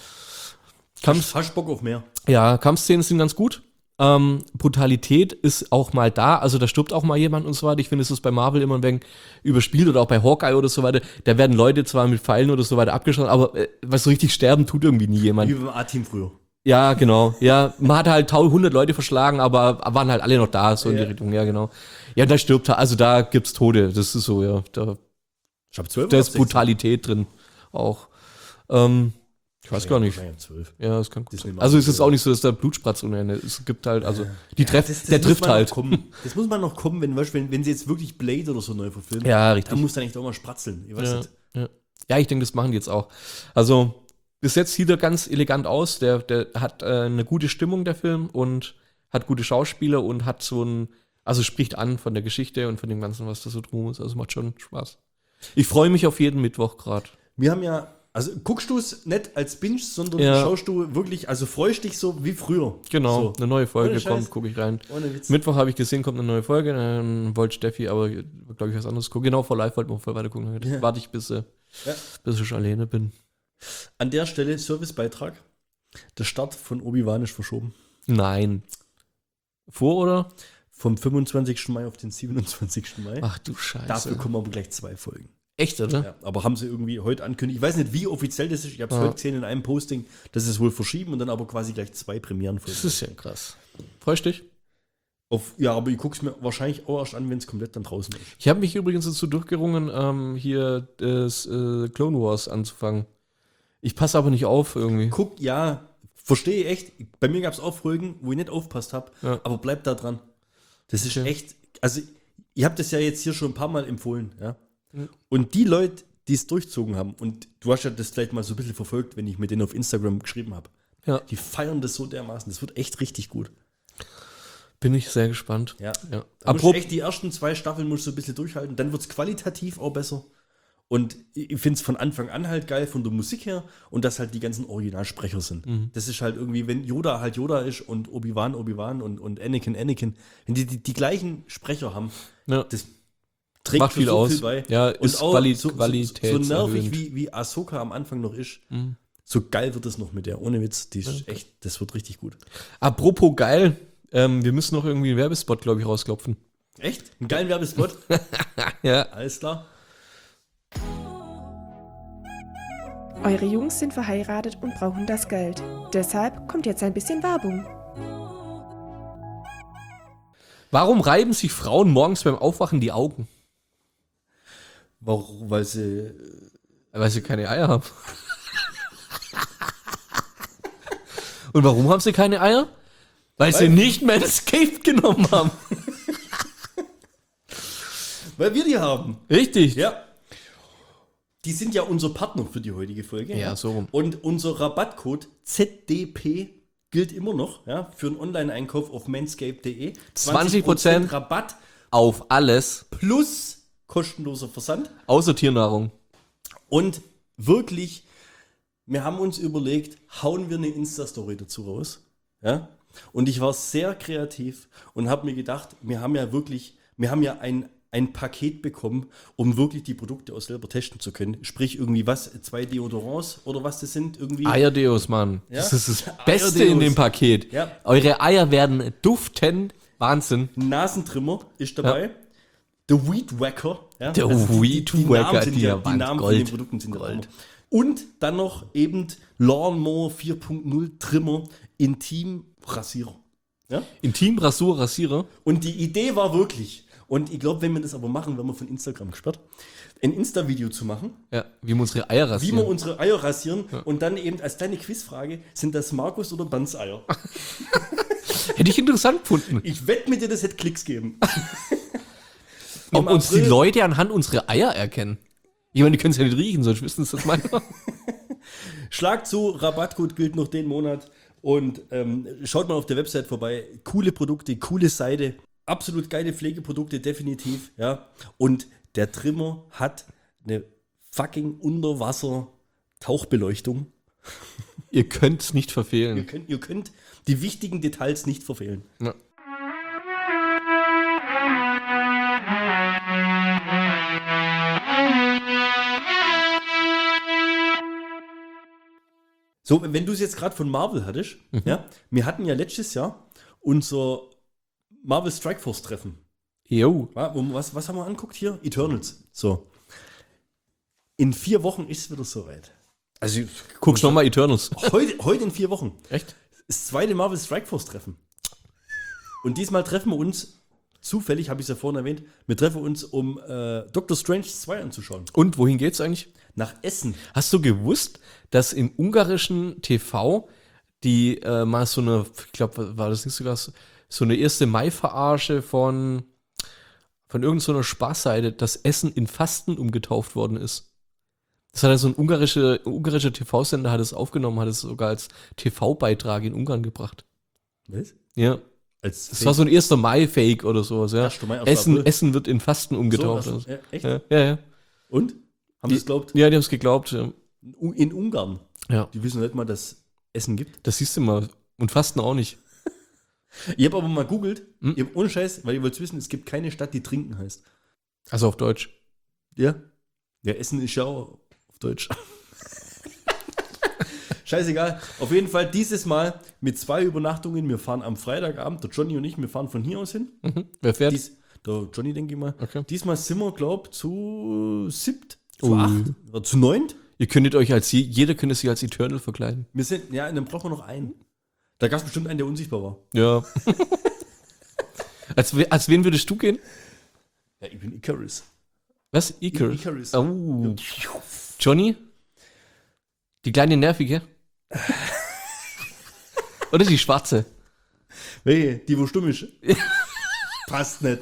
Hast Bock auf mehr? Ja, Kampfszenen sind ganz gut. Brutalität ist auch mal da, also da stirbt auch mal jemand und so weiter. Ich finde, es ist bei Marvel immer ein wenig überspielt oder auch bei Hawkeye oder so weiter. Da werden Leute zwar mit Pfeilen oder so weiter abgeschossen, aber was so richtig sterben tut irgendwie nie jemand. Wie beim A-Team früher. Ja, genau. Ja, man hat halt 100 Leute verschlagen, aber waren halt alle noch da, so in die Richtung. Ja, genau. Ja, da stirbt also da gibt's Tode. Das ist so, ja. Ich habe 12. Da ist Brutalität drin auch. Ich weiß gar nicht. Ja, 12. Ja, das kann gut Das sein. nehmen wir Also an. es ist auch nicht so, dass da Blut spratzt ohne Ende. Es gibt halt, also der Das trifft muss man halt. noch kommen. Das muss man noch kommen, wenn sie jetzt wirklich Blade oder so neu verfilmen. Ja, richtig. Dann muss dann echt auch mal spratzeln. Ich weiß nicht. Ja, ich denke, das machen die jetzt auch. Also bis jetzt sieht er ganz elegant aus. Der hat eine gute Stimmung, der Film, und hat gute Schauspieler und hat also spricht an von der Geschichte und von dem Ganzen, was da so drum ist. Also macht schon Spaß. Ich freue mich auf jeden Mittwoch gerade. Wir haben ja, also guckst du es nicht als Binge, sondern Ja. schaust du wirklich, also freust dich so wie früher. Genau, So. eine neue Folge Ohne Scheiß. kommt, gucke ich rein. Ohne Witz. Mittwoch habe ich gesehen, kommt eine neue Folge. Dann wollte Steffi aber, glaube ich, was anderes gucken. Genau, vor live wollten wir voll weiter gucken. Ja. Warte ich, bis ich alleine bin. An der Stelle Servicebeitrag. Der Start von Obi-Wan ist verschoben. Nein. vor, oder? Vom 25. Mai auf den 27. Mai. Ach du Scheiße. Dafür kommen aber gleich 2 Folgen. Echt, oder? Ja, aber haben sie irgendwie heute angekündigt. Ich weiß nicht, wie offiziell das ist. Ich habe es heute gesehen in einem Posting, dass sie es wohl verschieben und dann aber quasi gleich 2 Premierenfolgen. Das ist ja krass. Freust dich? Ja, aber ich gucke es mir wahrscheinlich auch erst an, wenn es komplett dann draußen ist. Ich habe mich übrigens dazu durchgerungen, hier das Clone Wars anzufangen. Ich passe aber nicht auf irgendwie. Guck, ja, verstehe ich echt. Bei mir gab es auch Folgen, wo ich nicht aufpasst habe, Ja. aber bleib da dran. Das ist Okay. echt, also ich habe das ja jetzt hier schon ein paar Mal empfohlen, ja. Und die Leute, die es durchzogen haben, und du hast ja das vielleicht mal so ein bisschen verfolgt, wenn ich mit denen auf Instagram geschrieben habe, Ja. die feiern das so dermaßen. Das wird echt richtig gut. Bin ich sehr gespannt. Ja. Ja. Da musst du echt die ersten 2 Staffeln musst du ein bisschen durchhalten, dann wird es qualitativ auch besser. Und ich finde es von Anfang an halt geil von der Musik her und dass halt die ganzen Originalsprecher sind. Das ist halt irgendwie, wenn Yoda halt Yoda ist und Obi-Wan und Anakin, wenn die gleichen Sprecher haben, Ja. das trägt Macht für viel so aus. viel bei. Ja, und ist auch so nervig, qualitätserhöhend. wie Ahsoka am Anfang noch ist, so geil wird es noch mit der. Ohne Witz, die ist echt, das wird richtig gut. Apropos geil, wir müssen noch irgendwie einen Werbespot, glaube ich, rausklopfen. Echt? Einen geilen Werbespot? Ja. Alles klar. Eure Jungs sind verheiratet und brauchen das Geld. Deshalb kommt jetzt ein bisschen Werbung. Warum reiben sich Frauen morgens beim Aufwachen die Augen? Warum? Weil sie. Weil sie keine Eier haben. Und warum haben sie keine Eier? Weil sie nicht Manscaped genommen haben. Weil wir die haben. Richtig. Ja. Die sind ja unser Partner für die heutige Folge. Ja, so rum. Und unser Rabattcode ZDP gilt immer noch, ja, für einen Online-Einkauf auf manscaped.de. 20% Rabatt Auf alles, plus kostenloser Versand. außer Tiernahrung. Und wirklich, wir haben uns überlegt, hauen wir eine Insta-Story dazu raus. Ja? Und ich war sehr kreativ und habe mir gedacht, wir haben ja ein Paket bekommen, um wirklich die Produkte auch selber testen zu können. Sprich irgendwie 2 Deodorants oder was das sind irgendwie. Eierdeos, Mann. Ja? Das ist das Beste Eierdeos. in dem Paket. Ja. Eure Eier werden duften. Wahnsinn. Nasentrimmer ist dabei. Der Weed Wacker. Ja? Der die Weed Namen Wacker, sind die ja, waren die Namen Gold. von den Produkten sind ja Gold. Hammer. Und dann noch eben Lawnmower 4.0 Trimmer Intim-Rasierer. Ja? Intim-Rasierer. Und die Idee war wirklich, und ich glaube, wenn wir das aber machen, werden wir von Instagram gesperrt, ein Insta-Video zu machen, Ja, wie wir unsere Eier wie rasieren. wir unsere Eier rasieren und dann eben als kleine Quizfrage, sind das Markus oder Bans Eier? Hätte ich interessant gefunden. Ich wette mit dir, das hätte Klicks geben. Ob Im uns die April- Leute anhand unserer Eier erkennen. Ich meine, die können es ja nicht riechen, sonst wissen sie das manchmal. Schlag zu, Rabattcode gilt noch den Monat und schaut mal auf der Website vorbei. Coole Produkte, coole Seite, absolut geile Pflegeprodukte, definitiv. Ja. Und der Trimmer hat eine fucking Unterwasser-Tauchbeleuchtung. Ihr könnt es nicht verfehlen. Ihr könnt die wichtigen Details nicht verfehlen. Ja. So, wenn du es jetzt gerade von Marvel hattest, ja, wir hatten ja letztes Jahr unser Marvel Strike Force Treffen. Jo. Ja, was haben wir anguckt hier? Eternals. So. In 4 Wochen ist es wieder soweit. Also, Guckst nochmal Eternals. heute in 4 Wochen. Echt? Das zweite Marvel Strike Force Treffen. Und diesmal treffen wir uns, zufällig, habe ich es ja vorhin erwähnt, wir treffen uns, um Doctor Strange 2 anzuschauen. Und wohin geht's eigentlich? Nach Essen. Hast du gewusst, dass im ungarischen TV die mal so eine, ich glaube, war das nicht sogar so eine 1. Mai-Verarsche von irgendeiner Spaßseite, dass Essen in Fasten umgetauft worden ist? Das hat also ein ungarischer TV-Sender hat es aufgenommen, hat es sogar als TV-Beitrag in Ungarn gebracht. Was? Ja. Als Das war so ein 1. Mai-Fake oder sowas, ja. 1. Mai, 1. April. Essen wird in Fasten umgetaucht. So, Also. echt? Ja. Und? Haben die es glaubt? Ja, die haben es geglaubt. Ja. In Ungarn. Ja. Die wissen nicht mal, dass es Essen gibt. Das siehst du mal. Und Fasten auch nicht. Ich habe aber mal googelt, ich hab ohne Scheiß, weil ihr wollt wissen, es gibt keine Stadt, die trinken heißt. Also auf Deutsch. Ja? Ja, Essen ist ja auch auf Deutsch. Scheißegal. Auf jeden Fall dieses Mal mit 2 Übernachtungen. Wir fahren am Freitagabend, der Johnny und ich, wir fahren von hier aus hin. Wer fährt? Der Johnny, denke ich mal. Okay. Diesmal sind wir, glaube ich, zu 7, zu 8 oder zu 9. Ihr könntet euch jeder könnte sich als Eternal verkleiden. Wir sind, ja, dann brauchen wir noch einen. Da gab es bestimmt einen, der unsichtbar war. Ja. als wen würdest du gehen? Ja, ich bin Icarus. Was? Icarus? Icarus. Oh. Johnny? Die kleine Nervige? Oder die schwarze? Welche? Die, wo stumm ist? Passt nicht.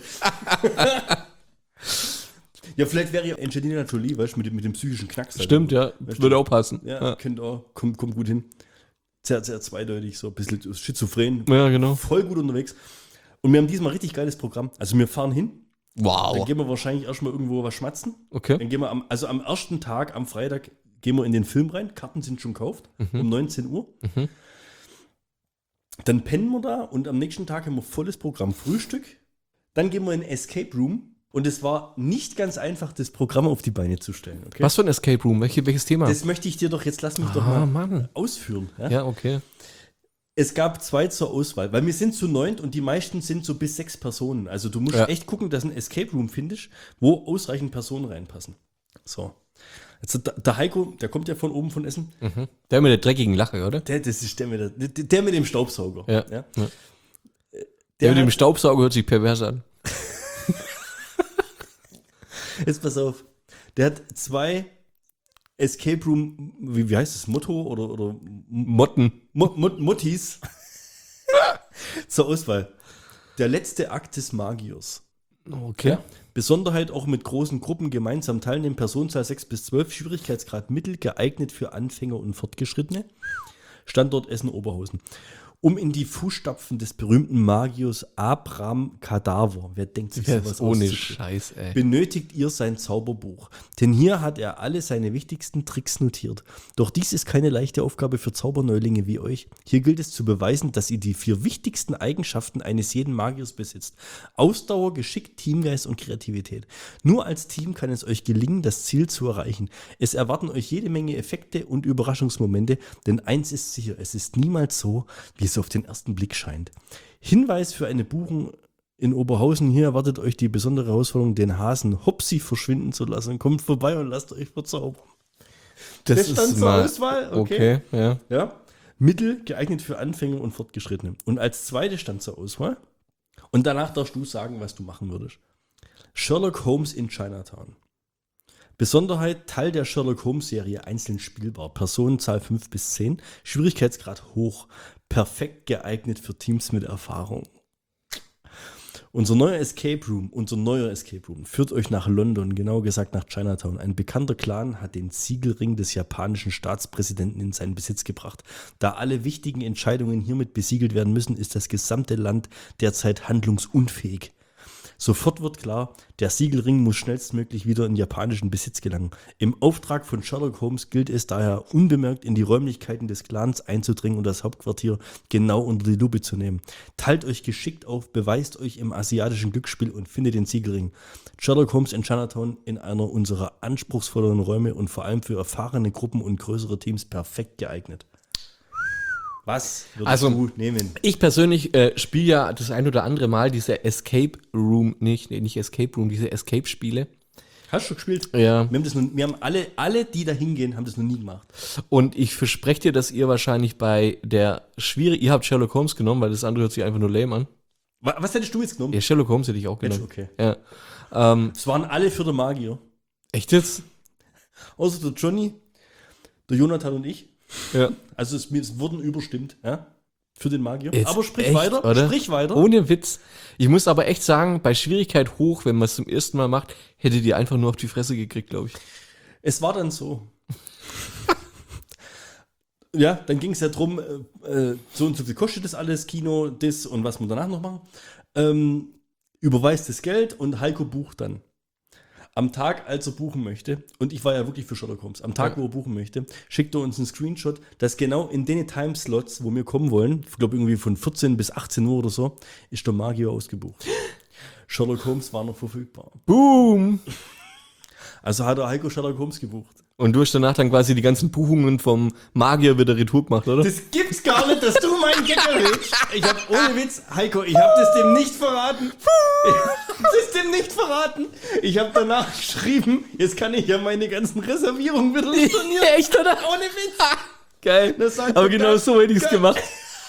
Ja, vielleicht wäre ja Angelina Jolie, weißt du, mit dem psychischen Knacks. Stimmt, ja. Würde auch passen. Ja, könnte auch. Kommt gut hin. Sehr, sehr zweideutig, so ein bisschen schizophren. Ja, genau. Voll gut unterwegs. Und wir haben diesmal richtig geiles Programm. Also wir fahren hin. Dann Wow. gehen wir wahrscheinlich erstmal irgendwo was schmatzen. Okay. Dann gehen wir am ersten Tag, am Freitag, gehen wir in den Film rein. Karten sind schon gekauft. Um 19 Uhr. Dann pennen wir da und am nächsten Tag haben wir volles Programm Frühstück. Dann gehen wir in Escape Room. Und es war nicht ganz einfach, das Programm auf die Beine zu stellen. Okay? Was für ein Escape Room? Welches Thema? Das möchte ich dir doch jetzt, lass mich doch mal Mann. ausführen. Ja? Ja, okay. Es gab 2 zur Auswahl, weil wir sind zu 9 und die meisten sind so bis 6 Personen. Also du musst echt gucken, dass du ein Escape Room findest, wo ausreichend Personen reinpassen. So. Also der Heiko, der kommt ja von oben von Essen. Der mit der dreckigen Lache, oder? Das ist der mit dem Staubsauger. Ja. Ja? Der mit dem hat- Staubsauger hört sich pervers an. Jetzt pass auf. Der hat 2 Escape Room, wie heißt das, Motto oder Motten. Mottis zur Auswahl. Der letzte Akt des Magiers. Okay. Besonderheit auch mit großen Gruppen gemeinsam teilnehmen. Personenzahl 6 bis 12, Schwierigkeitsgrad mittel, geeignet für Anfänger und Fortgeschrittene. Standort Essen-Oberhausen. Um in die Fußstapfen des berühmten Magiers Abraham Kadaver, wer denkt sich sowas Ohne auszusprechen, Scheiß, ey. benötigt ihr sein Zauberbuch. Denn hier hat er alle seine wichtigsten Tricks notiert. Doch dies ist keine leichte Aufgabe für Zauberneulinge wie euch. Hier gilt es zu beweisen, dass ihr die 4 wichtigsten Eigenschaften eines jeden Magiers besitzt. Ausdauer, Geschick, Teamgeist und Kreativität. Nur als Team kann es euch gelingen, das Ziel zu erreichen. Es erwarten euch jede Menge Effekte und Überraschungsmomente, denn eins ist sicher, es ist niemals so, wie es auf den ersten Blick scheint. Hinweis für eine Buchung in Oberhausen. Hier erwartet euch die besondere Herausforderung, den Hasen Hopsi verschwinden zu lassen. Kommt vorbei und lasst euch verzaubern. Das stand zur Auswahl. Okay, ja. Ja. Mittel geeignet für Anfänger und Fortgeschrittene. Und als zweite stand zur Auswahl. Und danach darfst du sagen, was du machen würdest. Sherlock Holmes in Chinatown. Besonderheit, Teil der Sherlock Holmes Serie, einzeln spielbar. Personenzahl 5 bis 10. Schwierigkeitsgrad hoch. Perfekt geeignet für Teams mit Erfahrung. Unser neuer Escape Room führt euch nach London, genau gesagt nach Chinatown. Ein bekannter Clan hat den Siegelring des japanischen Staatspräsidenten in seinen Besitz gebracht. Da alle wichtigen Entscheidungen hiermit besiegelt werden müssen, ist das gesamte Land derzeit handlungsunfähig. Sofort wird klar, der Siegelring muss schnellstmöglich wieder in japanischen Besitz gelangen. Im Auftrag von Sherlock Holmes gilt es daher, unbemerkt in die Räumlichkeiten des Clans einzudringen und das Hauptquartier genau unter die Lupe zu nehmen. Teilt euch geschickt auf, beweist euch im asiatischen Glücksspiel und findet den Siegelring. Sherlock Holmes in Chinatown in einer unserer anspruchsvolleren Räume und vor allem für erfahrene Gruppen und größere Teams perfekt geeignet. Was würdest du nehmen? Ich persönlich spiele ja das ein oder andere Mal diese Escape Room, nicht Escape Room, diese Escape-Spiele. Hast du schon gespielt? Ja. Wir haben alle, die da hingehen, haben das noch nie gemacht. Und ich verspreche dir, dass ihr wahrscheinlich bei der ihr habt Sherlock Holmes genommen, weil das andere hört sich einfach nur lame an. Was hättest du jetzt genommen? Ja, Sherlock Holmes hätte ich auch genommen. Okay. Ja. Es waren alle für den Magier. Echt jetzt? Außer der Johnny, der Jonathan und ich. Ja. Also es wurden überstimmt, ja, für den Magier. Jetzt Aber sprich echt, weiter, oder? sprich weiter. Ohne Witz. Ich muss aber echt sagen, bei Schwierigkeit hoch, wenn man es zum ersten Mal macht, hättet ihr einfach nur auf die Fresse gekriegt, glaube ich. Es war dann so. Ja, dann ging es ja drum, so und so viel kostet das alles, Kino, das und was wir danach noch machen. Überweist das Geld und Heiko bucht dann. Am Tag, als er buchen möchte, und ich war ja wirklich für Sherlock Holmes, am Tag, wo er buchen möchte, schickt er uns einen Screenshot, dass genau in den Timeslots, wo wir kommen wollen, ich glaube irgendwie von 14 bis 18 Uhr oder so, ist der Magier ausgebucht. Sherlock Holmes war noch verfügbar. Boom! Also hat er Heiko Sherlock Holmes gebucht. Und du hast danach dann quasi die ganzen Buchungen vom Magier wieder retour gemacht, oder? Das gibt's gar nicht, dass du meinen Geld erhöhst. Ich hab, ohne Witz, Heiko, ich hab das dem nicht verraten. Ich hab danach geschrieben, jetzt kann ich ja meine ganzen Reservierungen wieder stornieren. Echt, oder? Ohne Witz. Geil. Das sagt Aber er genau ganz so hätte ich es geil. gemacht.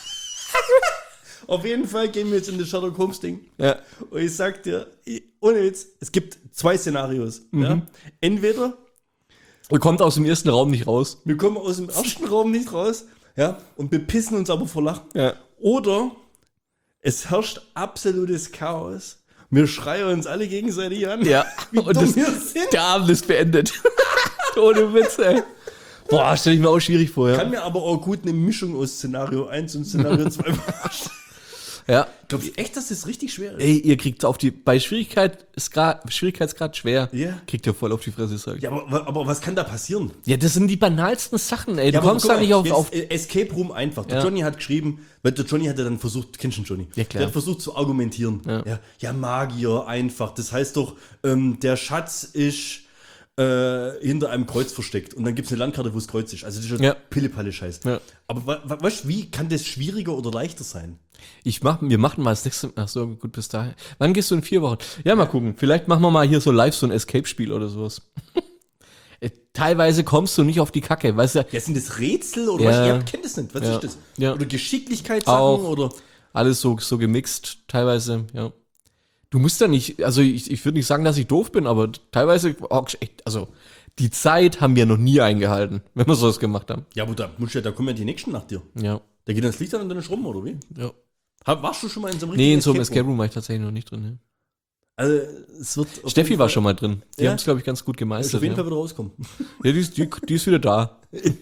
Auf jeden Fall gehen wir jetzt in das Sherlock Holmes Ding. Ja. Und ich sag dir, ohne Witz, es gibt 2 Szenarios. Ja? Entweder Und kommt aus dem ersten Raum nicht raus. wir kommen aus dem ersten Raum nicht raus, ja, und bepissen uns aber vor Lachen. Ja. Oder es herrscht absolutes Chaos. Wir schreien uns alle gegenseitig an. Ja. Wie Und dumm wir sind. der Abend ist beendet. Ohne Witz, ey. Boah, stell ich mir auch schwierig vor, ja. Kann mir aber auch gut eine Mischung aus Szenario 1 und Szenario 2 vorstellen. Ja. Glaub ich echt, dass das richtig schwer ist? Ey, ihr kriegt bei Schwierigkeitsgrad schwer, Ja. kriegt ihr voll auf die Fresse, sag ich. Ja, aber was kann da passieren? Ja, das sind die banalsten Sachen, ey. Du Ja, aber kommst guck da mal, nicht auf. jetzt, Escape Room einfach. Der Ja. Johnny hat geschrieben, weil der Johnny hatte dann versucht, kennst du den Johnny? Ja, klar. Der hat versucht zu argumentieren. Ja. Ja, Magier, einfach. Das heißt doch, der Schatz ist hinter einem Kreuz versteckt. Und dann gibt es eine Landkarte, wo das Kreuz ist. Also das ist Ja. Pille-Palle-Scheiß. Ja. Aber weißt du, wie kann das schwieriger oder leichter sein? Wir machen mal das nächste. Ach so, gut, bis dahin. Wann gehst du in 4 Wochen? Ja, mal gucken. Vielleicht machen wir mal hier so live so ein Escape-Spiel oder sowas. Teilweise kommst du nicht auf die Kacke, weißt du? Ja, sind das Rätsel oder Ja. was? Ihr kennt das nicht. Was Ja. ist das? Ja. Oder Geschicklichkeitssachen Auch. oder. Alles so gemixt, teilweise, ja. Du musst da nicht, also ich würde nicht sagen, dass ich doof bin, aber teilweise, echt, also die Zeit haben wir noch nie eingehalten, wenn wir sowas gemacht haben. Ja, aber da kommen ja die Nächsten nach dir. Ja. Da geht dann das Licht an und dann ist rum, oder wie? Ja. Warst du schon mal in so einem Nee, in so einem Escape Escape Room war ich tatsächlich noch nicht drin. Ne? Also, es wird auf Steffi jeden war Fall- schon mal drin. Die Ja? haben es, glaube ich, ganz gut Auf gemeistert. jeden Ja, Fall wieder rauskommen. ja die ist wieder da.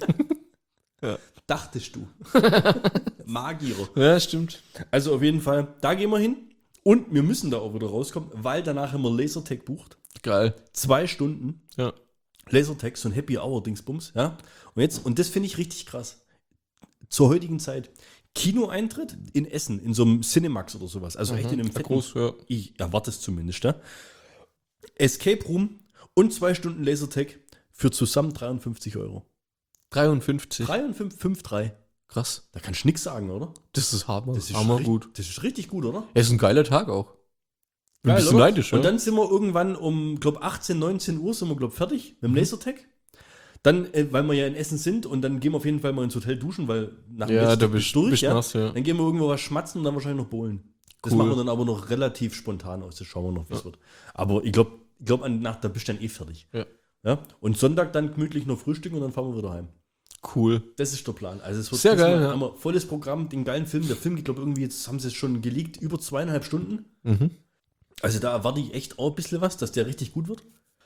Dachtest du. Magier. Ja, stimmt. Also auf jeden Fall, da gehen wir hin. Und wir müssen da auch wieder rauskommen, weil danach haben wir Lasertag bucht. Geil. 2 Stunden. Ja. Lasertag, so ein Happy Hour Dingsbums, ja. Und das finde ich richtig krass. Zur heutigen Zeit. Kinoeintritt in Essen, in so einem Cinemax oder sowas. Also echt in einem fetten, groß, ja. ich erwarte es zumindest, ja. Escape Room und 2 Stunden Lasertag für zusammen 53 Euro. 53. 3,53. Krass. Da kannst du nichts sagen, oder? Das ist Hammer. Das ist Hammer richtig, gut. Das ist richtig gut, oder? Es ist ein geiler Tag auch. Ein Geil, bisschen oder? neidisch, ja. Und dann sind wir irgendwann um, glaube 18, 19 Uhr sind wir, glaube fertig mit dem Lasertag. Dann, weil wir ja in Essen sind und dann gehen wir auf jeden Fall mal ins Hotel duschen, weil nach dem Ja, Lasertag da bist du nass, ja. Dann gehen wir irgendwo was schmatzen und dann wahrscheinlich noch bowlen. Das Cool. machen wir dann aber noch relativ spontan aus. Das schauen wir noch, wie es wird. Aber ich glaube, an Nacht, da bist du dann eh fertig. Ja. Ja? Und Sonntag dann gemütlich noch frühstücken und dann fahren wir wieder heim. Cool. Das ist der Plan. Also es wird Sehr geil, diesmal ja. haben wir volles Programm, den geilen Film. Der Film geht, glaube irgendwie, jetzt haben sie es schon geleakt, über 2,5 Stunden. Mhm. Also da erwarte ich echt auch ein bisschen was, dass der richtig gut wird.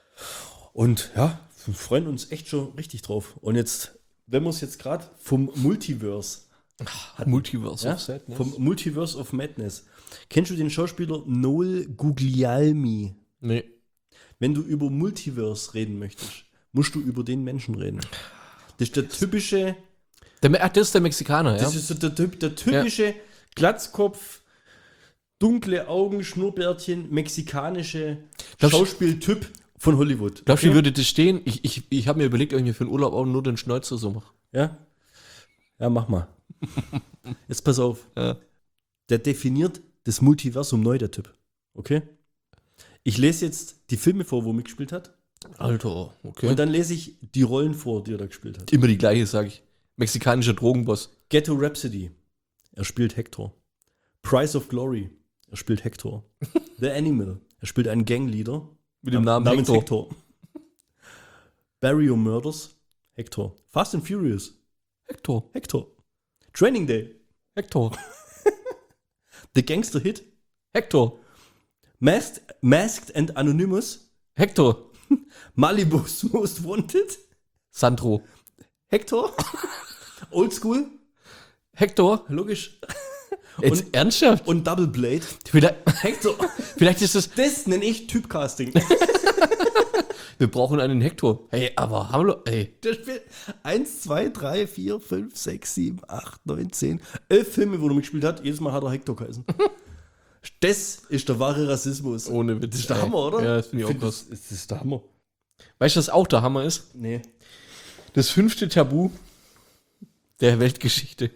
Und ja, wir freuen uns echt schon richtig drauf. Und jetzt, wenn wir es jetzt gerade vom Multiverse Multiverse ja, of Sadness. vom Multiverse of Madness. Kennst du den Schauspieler Noel Guglielmi? Nee. Wenn du über Multiverse reden möchtest, musst du über den Menschen reden. Das ist der typische, Das ist der Mexikaner, ja. das ist so der typische Glatzkopf, dunkle Augen, Schnurrbärtchen, mexikanische Glaubst du- Schauspieltyp von Hollywood. Glaubst du, wie würde das stehen? Ich habe mir überlegt, ob ich mir für den Urlaub auch nur den Schnäuzer so mache. Ja? Ja, mach mal. Jetzt pass auf. Ja. Der definiert das Multiversum neu, der Typ. Okay? Ich lese jetzt die Filme vor, wo er mitgespielt hat. Alter, okay. Und dann lese ich die Rollen vor, die er da gespielt hat. immer die gleiche, sage ich. Mexikanischer Drogenboss. Ghetto Rhapsody. Er spielt Hector. Price of Glory. Er spielt Hector. The Animal. Er spielt einen Gangleader. Mit dem Namen namens Hector. Hector. Barrio Murders. Hector. Fast and Furious. Hector. Hector. Training Day. Hector. The Gangster Hit. Hector. Masked and Anonymous. Hector. Malibu's Most Wanted. Sandro. Hector. Old School. Hector. Logisch. Jetzt ernsthaft? Und Double Blade. Vielleicht, Hector. vielleicht ist es. Das nenne ich Typcasting. Wir brauchen einen Hector. Hey, aber hallo, ey. Der spielt 1, 2, 3, 4, 5, 6, 7, 8, 9, 10, 11 Filme, wo er mitgespielt hat. Jedes Mal hat er Hector geheißen. Das ist der wahre Rassismus. Ohne Witz. Das ist der Hammer, oder? Ja, das finde ich auch krass. Das ist der Hammer. Weißt du, was auch der Hammer ist? Nee. Das 5. Tabu der Weltgeschichte.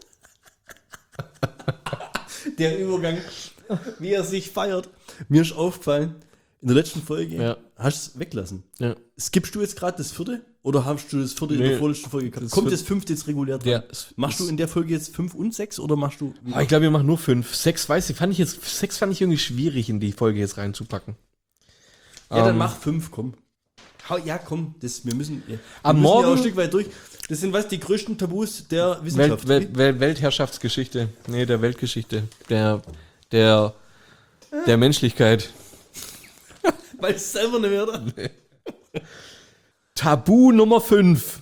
Der Übergang, wie er sich feiert. Mir ist aufgefallen, in der letzten Folge hast du es weglassen. Ja. Skippst du jetzt gerade das 4. oder hast du das 4. in Nee, der vorletzten Folge gehabt? das Kommt vierte- das 5. jetzt regulär dran? Ja, Machst du in der Folge jetzt 5 und 6 oder machst du... Ich glaube, wir machen nur 5. 6 weiß ich, 6 fand ich irgendwie schwierig, in die Folge jetzt reinzupacken. Ja, dann mach 5, komm. Ja, komm, wir müssen Am müssen Morgen- ja auch ein Stück weit durch. Das sind die größten Tabus der Wissenschaft. Weltherrschaftsgeschichte. Nee, der Weltgeschichte. Der Menschlichkeit. Weil es selber nicht mehr da. Tabu Nummer 5.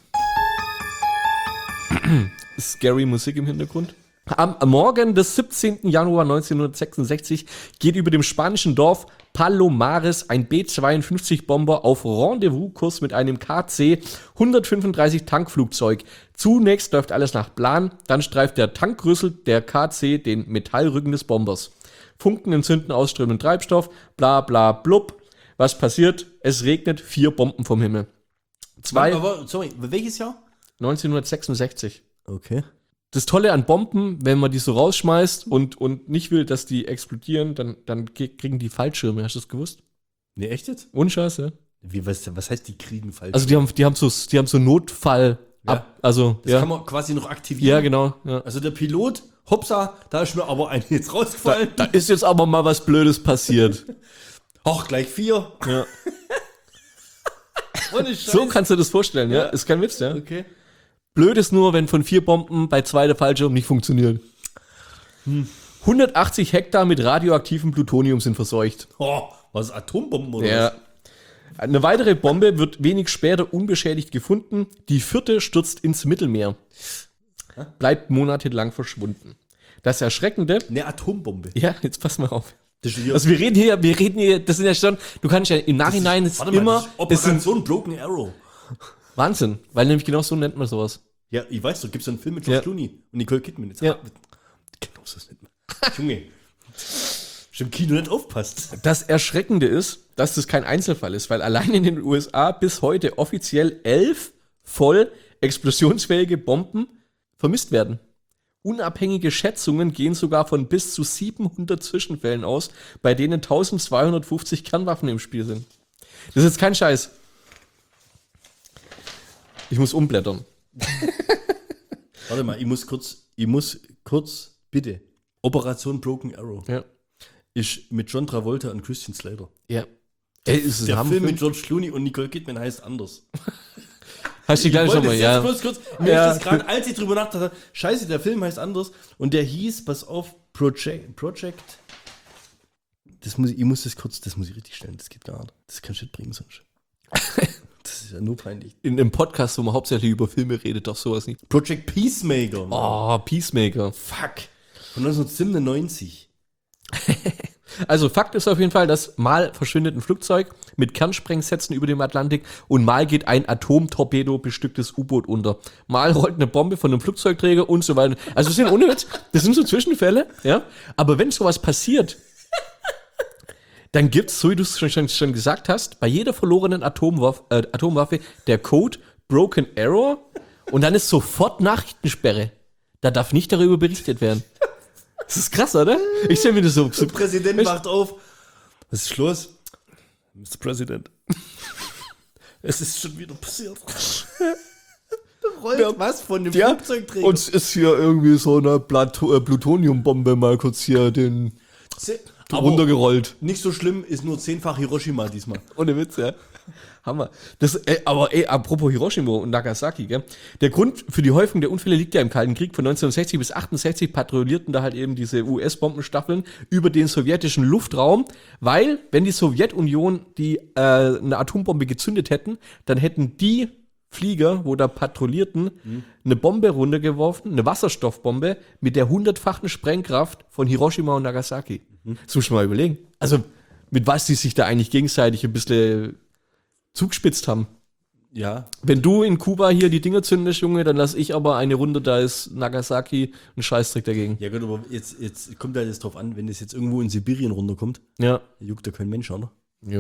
Scary Musik im Hintergrund. Am Morgen des 17. Januar 1966 geht über dem spanischen Dorf Palomares ein B-52-Bomber auf Rendezvous-Kurs mit einem KC-135 Tankflugzeug. Zunächst läuft alles nach Plan, dann streift der Tankrüssel der KC den Metallrücken des Bombers. Funken entzünden ausströmenden Treibstoff, bla bla blub. Was passiert? Es regnet 4 Bomben vom Himmel. Aber, sorry, welches Jahr? 1966. Okay. Das Tolle an Bomben, wenn man die so rausschmeißt und nicht will, dass die explodieren, dann kriegen die Fallschirme. Hast du das gewusst? Nee, echt jetzt? Ohne Scheiß, ja. Was heißt, die kriegen falsch? Also die haben so Notfall. Ja. Also, das ja. kann man quasi noch aktivieren. Ja, genau. Ja. Also der Pilot, hopsa, da ist mir aber eine jetzt rausgefallen. Da ist jetzt aber mal was Blödes passiert. Och, gleich 4. Ja. Ohne Scheiß. So kannst du das vorstellen, ja. Ja. Ist kein Witz, ja. Okay. Blöd ist nur, wenn von 4 Bomben bei 2 der Fallschirm nicht funktioniert. 180 Hektar mit radioaktivem Plutonium sind verseucht. Oh, was, Atombomben oder Ja. Eine weitere Bombe wird wenig später unbeschädigt gefunden. Die 4. stürzt ins Mittelmeer. Bleibt monatelang verschwunden. Das Erschreckende. was? Eine Atombombe. Ja, jetzt pass mal auf. Das ist hier, Also wir reden hier, das sind ja schon, du kannst ja im Nachhinein das ist, jetzt warte mal, immer, das ist das sind Operation Broken Arrow. Wahnsinn, weil nämlich genau so nennt man sowas. Ja, ich weiß, da gibt es einen Film mit George Ja. Clooney und Nicole Kidman. Jetzt Ja. Genau so nennt man. Junge. Schon im Kino nicht aufpasst. Das Erschreckende ist, dass das kein Einzelfall ist, weil allein in den USA bis heute offiziell 11 voll explosionsfähige Bomben vermisst werden. Unabhängige Schätzungen gehen sogar von bis zu 700 Zwischenfällen aus, bei denen 1250 Kernwaffen im Spiel sind. Das ist jetzt kein Scheiß. Ich muss umblättern. Warte mal, ich muss kurz, bitte. Operation Broken Arrow Ja. ist mit John Travolta und Christian Slater. Ja. Ey, ist es Der ein Film Hammerfilm? mit George Clooney und Nicole Kidman heißt anders. Hast du die gleich schon mal, ja. Kurz, mir Ja. ist das gerade, als ich drüber nachgedacht habe, scheiße, der Film heißt anders und der hieß, pass auf, Project. Das muss ich richtig stellen, das geht gar nicht. Das kann Shit bringen sonst. Das ist ja nur peinlich. In einem Podcast, wo man hauptsächlich über Filme redet, doch sowas nicht. Project Peacemaker. Mann. Oh, Peacemaker. Fuck. Von 1997. Also Fakt ist auf jeden Fall, dass mal verschwindet ein Flugzeug mit Kernsprengsätzen über dem Atlantik und mal geht ein Atomtorpedo bestücktes U-Boot unter. Mal rollt eine Bombe von einem Flugzeugträger und so weiter. Also das sind ohne Witz, das sind so Zwischenfälle, ja. Aber wenn sowas passiert, dann gibt's, so wie du es schon gesagt hast, bei jeder verlorenen Atomwaffe der Code Broken Arrow und dann ist sofort Nachrichtensperre. Da darf nicht darüber berichtet werden. Das ist krass, oder? Ich stelle mir das so. Der Präsident macht auf. Was ist los? Mr. President. Es ist schon wieder passiert. Da rollt was von dem Flugzeugträger. Uns ist hier irgendwie so eine Plutoniumbombe mal kurz hier den runtergerollt. Nicht so schlimm, ist nur 10-fach Hiroshima diesmal. Ohne Witz, ja. Hammer. Aber apropos Hiroshima und Nagasaki, gell? Der Grund für die Häufung der Unfälle liegt ja im Kalten Krieg. Von 1960 bis 68 patrouillierten da halt eben diese US-Bombenstaffeln über den sowjetischen Luftraum, weil, wenn die Sowjetunion eine Atombombe gezündet hätten, dann hätten die Flieger, wo da patrouillierten, eine Bombe runtergeworfen, eine Wasserstoffbombe mit der 100-fachen Sprengkraft von Hiroshima und Nagasaki. Das muss ich mal überlegen. Also, mit was die sich da eigentlich gegenseitig ein bisschen zugespitzt haben. Ja. Wenn du in Kuba hier die Dinger zündest, Junge, dann lass ich aber eine Runde, da ist Nagasaki ein Scheißdreck dagegen. Ja gut, aber jetzt kommt halt jetzt drauf an, wenn das jetzt irgendwo in Sibirien runterkommt, Ja. juckt da kein Mensch, oder? Ja.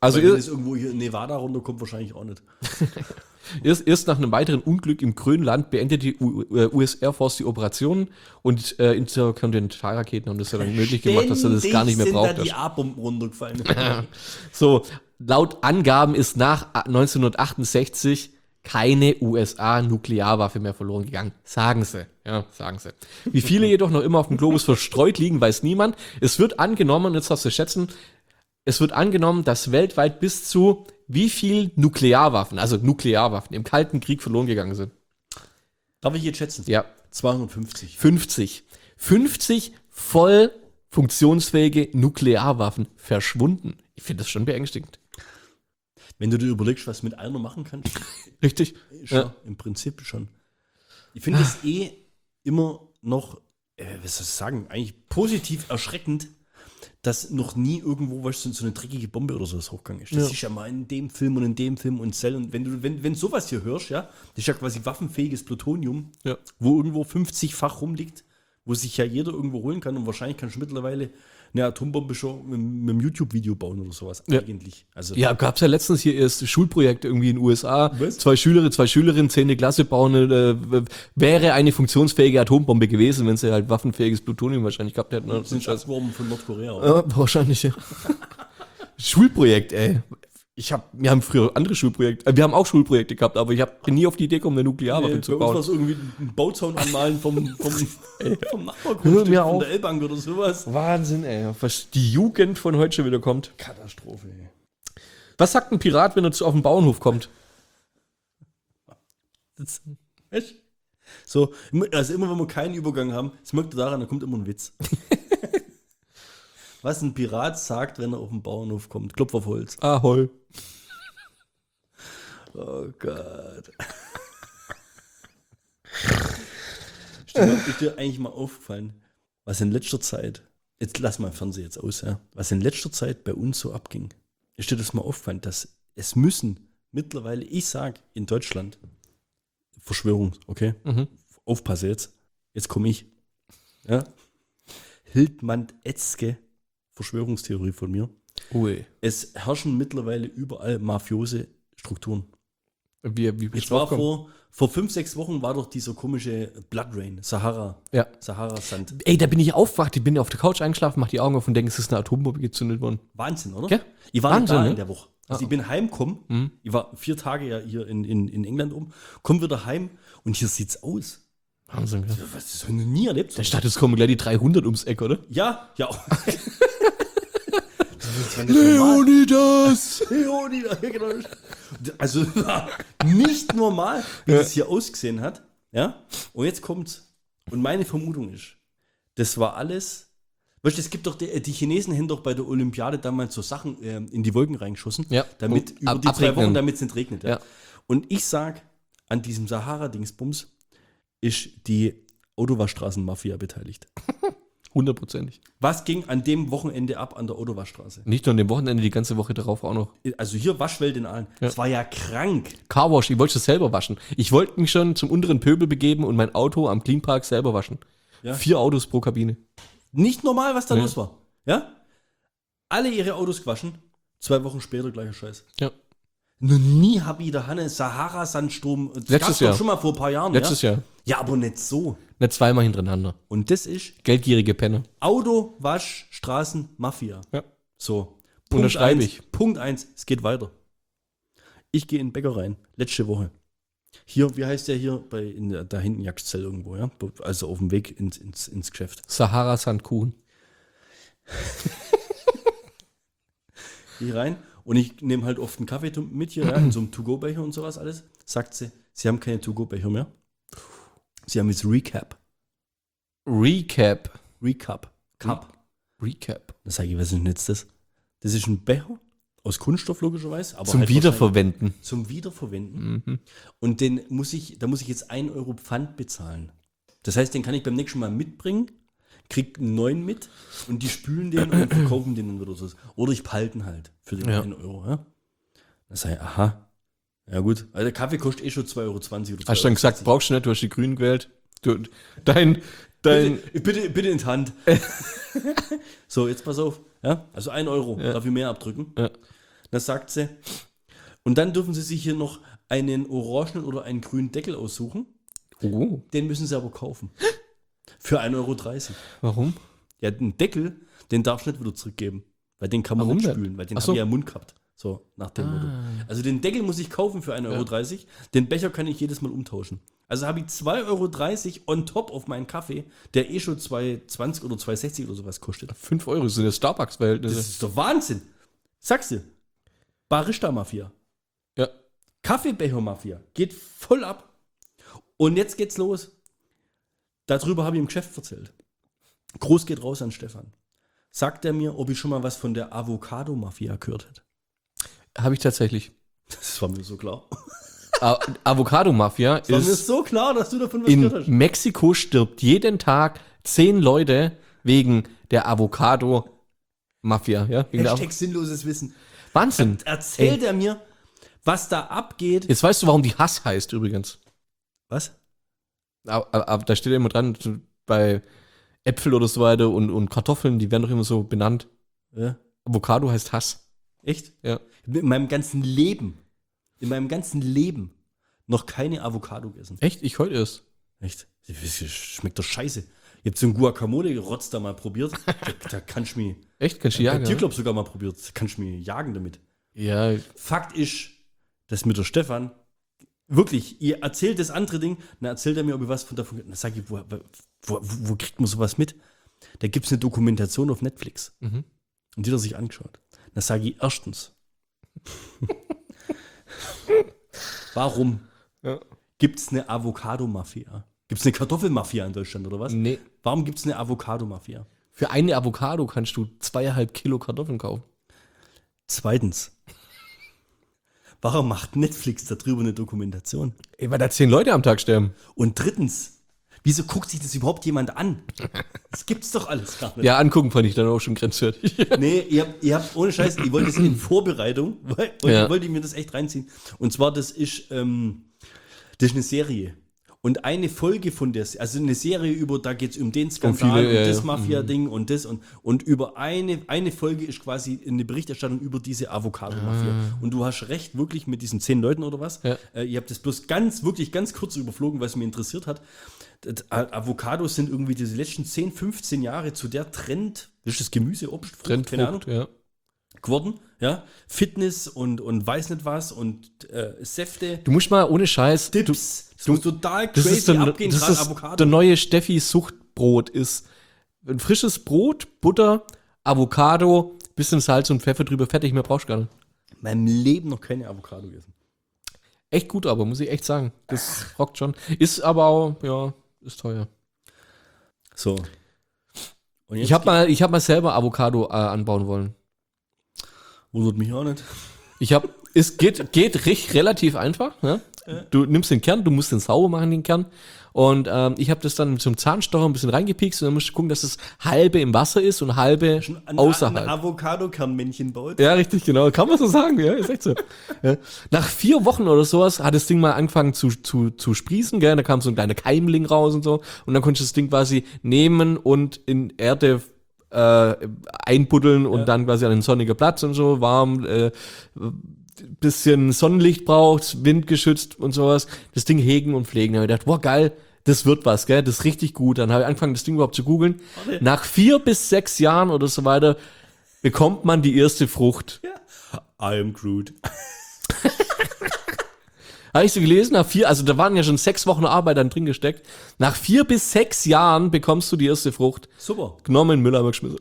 Also Weil wenn es irgendwo hier in Nevada runterkommt, wahrscheinlich auch nicht. erst nach einem weiteren Unglück im Grönland beendet die US Air Force die Operationen und Interkontinentalraketen haben das ja dann möglich gemacht, dass er das gar nicht mehr braucht. Sind da die A-Bomben runtergefallen. So, laut Angaben ist nach 1968 keine USA-Nuklearwaffe mehr verloren gegangen. Sagen sie. Ja, sagen sie. Wie viele jedoch noch immer auf dem Globus verstreut liegen, weiß niemand. Es wird angenommen, jetzt darfst du schätzen, es wird angenommen, dass weltweit bis zu wie viel Nuklearwaffen im Kalten Krieg verloren gegangen sind. Darf ich jetzt schätzen? Ja. 250. 50. 50 voll funktionsfähige Nuklearwaffen verschwunden. Ich finde das schon beängstigend. Wenn du dir überlegst, was mit einer machen kannst, Richtig? schon, im Prinzip schon. Ich finde es immer noch, was soll ich sagen, eigentlich positiv erschreckend, dass noch nie irgendwo was so eine dreckige Bombe oder sowas hochgegangen ist. Das ist ja mal in dem Film und in dem Film und Cell. Und wenn sowas hier hörst, ja, das ist ja quasi waffenfähiges Plutonium, wo irgendwo 50-fach rumliegt, wo sich ja jeder irgendwo holen kann und wahrscheinlich kannst du mittlerweile eine Atombombe schon mit einem YouTube-Video bauen oder sowas eigentlich. Also, Ja, gab es ja letztens hier erst Schulprojekte irgendwie in den USA. Was? Zwei Schülerinnen, 10. Klasse bauen, wäre eine funktionsfähige Atombombe gewesen, wenn sie halt waffenfähiges Plutonium wahrscheinlich gehabt hätten. Oder sind Scheißwurm von Nordkorea. Ja, wahrscheinlich, ja. Schulprojekt, ey. Wir haben früher andere Schulprojekte, wir haben auch Schulprojekte gehabt, aber ich bin nie auf die Idee gekommen, eine Nuklearwaffe zu Bei uns war bauen. es irgendwie ein Bauzaun anmalen vom Nachbargrundstück, Mir von auch. der L-Bank oder sowas. Wahnsinn, ey. Was die Jugend von heute schon wieder kommt. Katastrophe, ey. Was sagt ein Pirat, wenn er auf den Bauernhof kommt? Echt? So, also immer wenn wir keinen Übergang haben, es merkt ihr daran, da kommt immer ein Witz. Was ein Pirat sagt, wenn er auf den Bauernhof kommt. Klopf auf Holz. Ahoi. Oh Gott. Stimmt, ist dir eigentlich mal aufgefallen, was in letzter Zeit, jetzt lass mal Fernseher jetzt aus, ja, was in letzter Zeit bei uns so abging. Ist dir das mal aufgefallen, dass es müssen mittlerweile, ich sag in Deutschland, Verschwörung, okay? Aufpasse jetzt komme ich. Ja? Hildmann-Etzke, Verschwörungstheorie von mir. Ui. Es herrschen mittlerweile überall mafiose Strukturen. Wie Jetzt war vor 5-6 Wochen war doch dieser komische Blood Rain, Sahara-Sand. Ey, da bin ich aufgewacht, ich bin auf der Couch eingeschlafen, mach die Augen auf und denke, es ist eine Atombombe gezündet worden. Wahnsinn, oder? Ja? Ich war Wahnsinn, nicht da ne? in der Woche. Also ich bin heimgekommen, ich war 4 Tage ja hier in England komm wieder heim und hier sieht's aus. Wahnsinn, ja. Was, das habe ich noch nie erlebt. Der Stadt, jetzt kommen gleich die 300 ums Eck, oder? Ja. Leonidas! Leonidas, ja, genau. Also nicht normal, wie das hier ausgesehen hat. Ja? Und jetzt kommt's. Und meine Vermutung ist, das war alles. Weißt du, es gibt doch die Chinesen haben doch bei der Olympiade damals so Sachen in die Wolken reingeschossen, damit über die 2 Wochen, damit es nicht regnet. Ja. Und ich sag, an diesem Sahara-Dingsbums ist die Autowaschstraßenmafia beteiligt. 100%. Was ging an dem Wochenende ab an der Autowaschstraße? Nicht nur an dem Wochenende, die ganze Woche darauf auch noch. Also hier Waschwelt in Aalen. Das war ja krank. Carwash, ich wollte es selber waschen. Ich wollte mich schon zum unteren Pöbel begeben und mein Auto am Clean Park selber waschen. Ja. 4 Autos pro Kabine. Nicht normal, was da los war. Ja? Alle ihre Autos gewaschen. 2 Wochen später gleicher Scheiß. Ja. Noch nie habe ich da Hanne Sahara-Sandsturm. Das Letztes gab's Jahr. doch schon mal vor ein paar Jahren. Letztes Jahr. Ja, aber nicht so. Nicht zweimal hintereinander. Und das ist Geldgierige Penner. Autowaschstraßen-Mafia. Ja. So. Unterschreibe ich. Punkt 1, es geht weiter. Ich gehe in den Bäcker rein, letzte Woche. Hier, wie heißt der hier? Da hinten Jagdzell irgendwo, ja? Also auf dem Weg ins Geschäft. Sahara-Sandkuchen. Gehe rein und ich nehme halt oft einen Kaffee mit hier, ja, in so einem To-Go-Becher und sowas alles. Sagt sie, sie haben keine To-Go-Becher mehr. Sie haben jetzt Recap. Recap. Cup. Recap. Da sage ich, was ist denn jetzt das? Das ist ein Becher aus Kunststoff logischerweise. Aber Zum halt Wiederverwenden. Zum Wiederverwenden. Und da muss ich jetzt 1 Euro Pfand bezahlen. Das heißt, den kann ich beim nächsten Mal mitbringen, krieg einen neuen mit und die spülen den und verkaufen den dann wieder so. Oder ich behalte halt für den 1 Euro. Ja? Da sage ich, aha. Ja gut, also der Kaffee kostet schon 2,20 Euro. Hast du dann gesagt, brauchst du nicht, du hast die Grünen gewählt. Dein Bitte in die Hand. So, jetzt pass auf. Ja? Also 1 Euro, darf ich mehr abdrücken. Ja. Da sagt sie, und dann dürfen Sie sich hier noch einen orangenen oder einen grünen Deckel aussuchen. Oh. Den müssen Sie aber kaufen. Für 1,30 Euro. Warum? Ja, den Deckel, den darfst du nicht wieder zurückgeben. Weil den kann man Warum nicht denn? spülen, weil den Ach habe so. ich ja im Mund gehabt. So, nach dem Motto. Also den Deckel muss ich kaufen für 1,30 Euro. Den Becher kann ich jedes Mal umtauschen. Also habe ich 2,30 Euro on top auf meinen Kaffee, der eh schon 2,20 oder 2,60 oder sowas kostet. 5 Euro sind das Starbucks-Verhältnisse. Das ist doch Wahnsinn. Sagst du. Barista-Mafia. Ja. Kaffeebecher-Mafia. Geht voll ab. Und jetzt geht's los. Darüber habe ich im Geschäft erzählt. Groß geht raus an Stefan. Sagt er mir, ob ich schon mal was von der Avocado-Mafia gehört hätte. Habe ich tatsächlich. Das war mir so klar. Avocado-Mafia Das war mir ist so klar, dass du davon was gehört in hast. Mexiko stirbt jeden Tag 10 Leute wegen der Avocado-Mafia. Ja? Wegen der Hashtag sinnloses Wissen. Wahnsinn. Erzählt er mir, was da abgeht. Jetzt weißt du, warum die Hass heißt übrigens. Was? Aber da steht ja immer dran, so bei Äpfel oder so weiter und Kartoffeln, die werden doch immer so benannt. Ja. Avocado heißt Hass. Echt? Ja. In meinem ganzen Leben noch keine Avocado gegessen. Echt? Ich heute erst. Echt? Das schmeckt doch scheiße. Ich hab so einen Guacamole-Rotz da mal probiert. Da kannst du mich. Echt? Kannst du Bei jagen? Tierclub sogar mal probiert. Da kannst du mich jagen damit. Ja, Fakt ist, dass mit der Stefan wirklich, ihr erzählt das andere Ding, dann erzählt er mir, ob ich was davon. Dann sag ich, wo kriegt man sowas mit? Da gibt es eine Dokumentation auf Netflix. Mhm. Und die hat er sich angeschaut. Dann sage ich erstens, warum Ja. gibt es eine Avocado-Mafia? Gibt es eine Kartoffelmafia in Deutschland oder was? Nee. Warum gibt es eine Avocado-Mafia? Für eine Avocado kannst du 2,5 Kilo Kartoffeln kaufen. Zweitens, warum macht Netflix darüber eine Dokumentation? Ey, weil da 10 Leute am Tag sterben. Und drittens, wieso guckt sich das überhaupt jemand an? Das gibt's doch alles gar nicht. Ja, angucken fand ich dann auch schon grenzwertig. Nee, ihr habt ohne Scheiß, ich wollte es in Vorbereitung, wollte ich mir das echt reinziehen. Und zwar, das ist eine Serie. Und eine Folge von der, also eine Serie über, da geht es um den Skandal und das Mafia-Ding und das und über eine Folge ist quasi eine Berichterstattung über diese Avocado-Mafia. Und du hast recht, wirklich mit diesen 10 Leuten oder was. Ja. Ihr habt das bloß wirklich ganz kurz überflogen, was mich interessiert hat. Avocados sind irgendwie diese letzten 10, 15 Jahre zu der Trend, das ist das Gemüse, Obst, Frucht, keine Ahnung, ja. geworden. Ja? Fitness und weiß nicht was und Säfte, Du musst mal ohne Scheiß. Dips, so total Das ist, crazy abgehen, das gerade ist Avocado. der neue Steffi-Suchtbrot ist ein frisches Brot, Butter, Avocado, bisschen Salz und Pfeffer drüber, fertig, mehr brauchst du gar nicht. In meinem Leben noch keine Avocado gegessen. Echt gut, aber muss ich echt sagen. Das rockt schon. Ist aber auch, ja, ist teuer. So. Und jetzt Ich hab mal selber Avocado anbauen wollen. wundert mich auch nicht. Es geht relativ einfach. Ne? Du nimmst den Kern, du musst den sauber machen, den Kern. Und ich habe das dann zum Zahnstocher ein bisschen reingepiekst und dann musst du gucken, dass das halbe im Wasser ist und halbe Ein außerhalb. Avocado-Kernmännchen baut. Ja, richtig, genau. Kann man so sagen, ja, ist echt so. Ja. Nach 4 Wochen oder sowas hat das Ding mal angefangen zu sprießen, gell? Da kam so ein kleiner Keimling raus und so. Und dann konntest du das Ding quasi nehmen und in Erde einbuddeln und dann quasi an den sonnigen Platz und so, warm, bisschen Sonnenlicht braucht, windgeschützt und sowas. Das Ding hegen und pflegen. Da habe ich gedacht, boah, geil, das wird was, gell? Das ist richtig gut. Dann habe ich angefangen, das Ding überhaupt zu googeln. Nach 4 bis 6 Jahren oder so weiter bekommt man die erste Frucht. I am Groot. Habe ich so gelesen, also da waren ja schon 6 Wochen Arbeit dann drin gesteckt. Nach 4 bis 6 Jahren bekommst du die erste Frucht. Super. Genommen, in den Mülleimer geschmissen.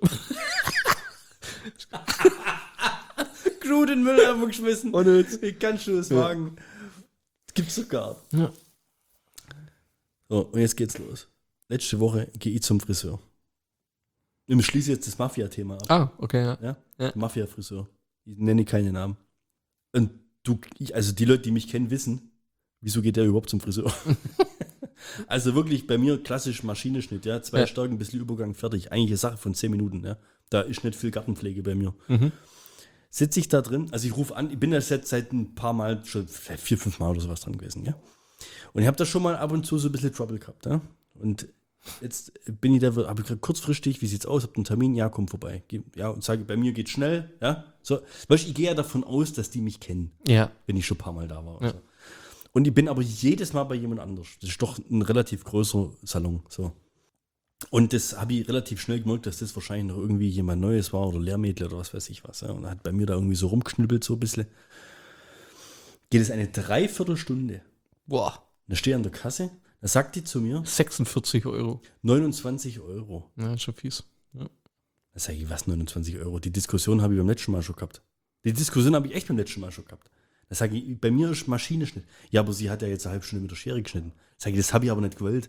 Groot in den Mülleimer geschmissen. Und jetzt? Wie kannst du das wagen? Das gibt's sogar. Ja. So, und jetzt geht's los. Letzte Woche gehe ich zum Friseur. Ich schließe jetzt das Mafia-Thema ab. Ah, okay, ja. Ja? Mafia-Friseur. Ich nenne keine Namen. Und also die Leute, die mich kennen, wissen, wieso geht der überhaupt zum Friseur? Also wirklich bei mir klassisch Maschinenschnitt, ja. 2 Stärken, ein bisschen Übergang, fertig. Eigentlich eine Sache von 10 Minuten, ja. Da ist nicht viel Gartenpflege bei mir. Sitze ich da drin, also ich rufe an, ich bin da jetzt seit ein paar Mal, schon 4, 5 Mal oder sowas dran gewesen, ja. Und ich habe da schon mal ab und zu so ein bisschen Trouble gehabt, ja. Und jetzt bin ich da, habe ich gerade kurzfristig, wie sieht's aus, hab einen Termin, ja, komm vorbei. Ja, und sage, bei mir geht's schnell, ja. So, weißt du, ich gehe ja davon aus, dass die mich kennen, Ja. wenn ich schon ein paar Mal da war. Ja. So. Und ich bin aber jedes Mal bei jemand anders. Das ist doch ein relativ größer Salon, so. Und das habe ich relativ schnell gemerkt, dass das wahrscheinlich noch irgendwie jemand Neues war oder Lehrmädel oder was weiß ich was. Ja. Und hat bei mir da irgendwie so rumgeknüppelt, so ein bisschen. Geht es eine Dreiviertelstunde. Boah. Da stehe ich an der Kasse, da sagt die zu mir, 46 Euro. 29 Euro. Ja, ist schon fies. Ja. Da sage ich, was 29 Euro? Die Diskussion habe ich beim letzten Mal schon gehabt. Die Diskussion habe ich echt beim letzten Mal schon gehabt. Da sage ich, bei mir ist Maschinenschnitt. Ja, aber sie hat ja jetzt eine halbe Stunde mit der Schere geschnitten. Sage ich, das habe ich aber nicht gewollt.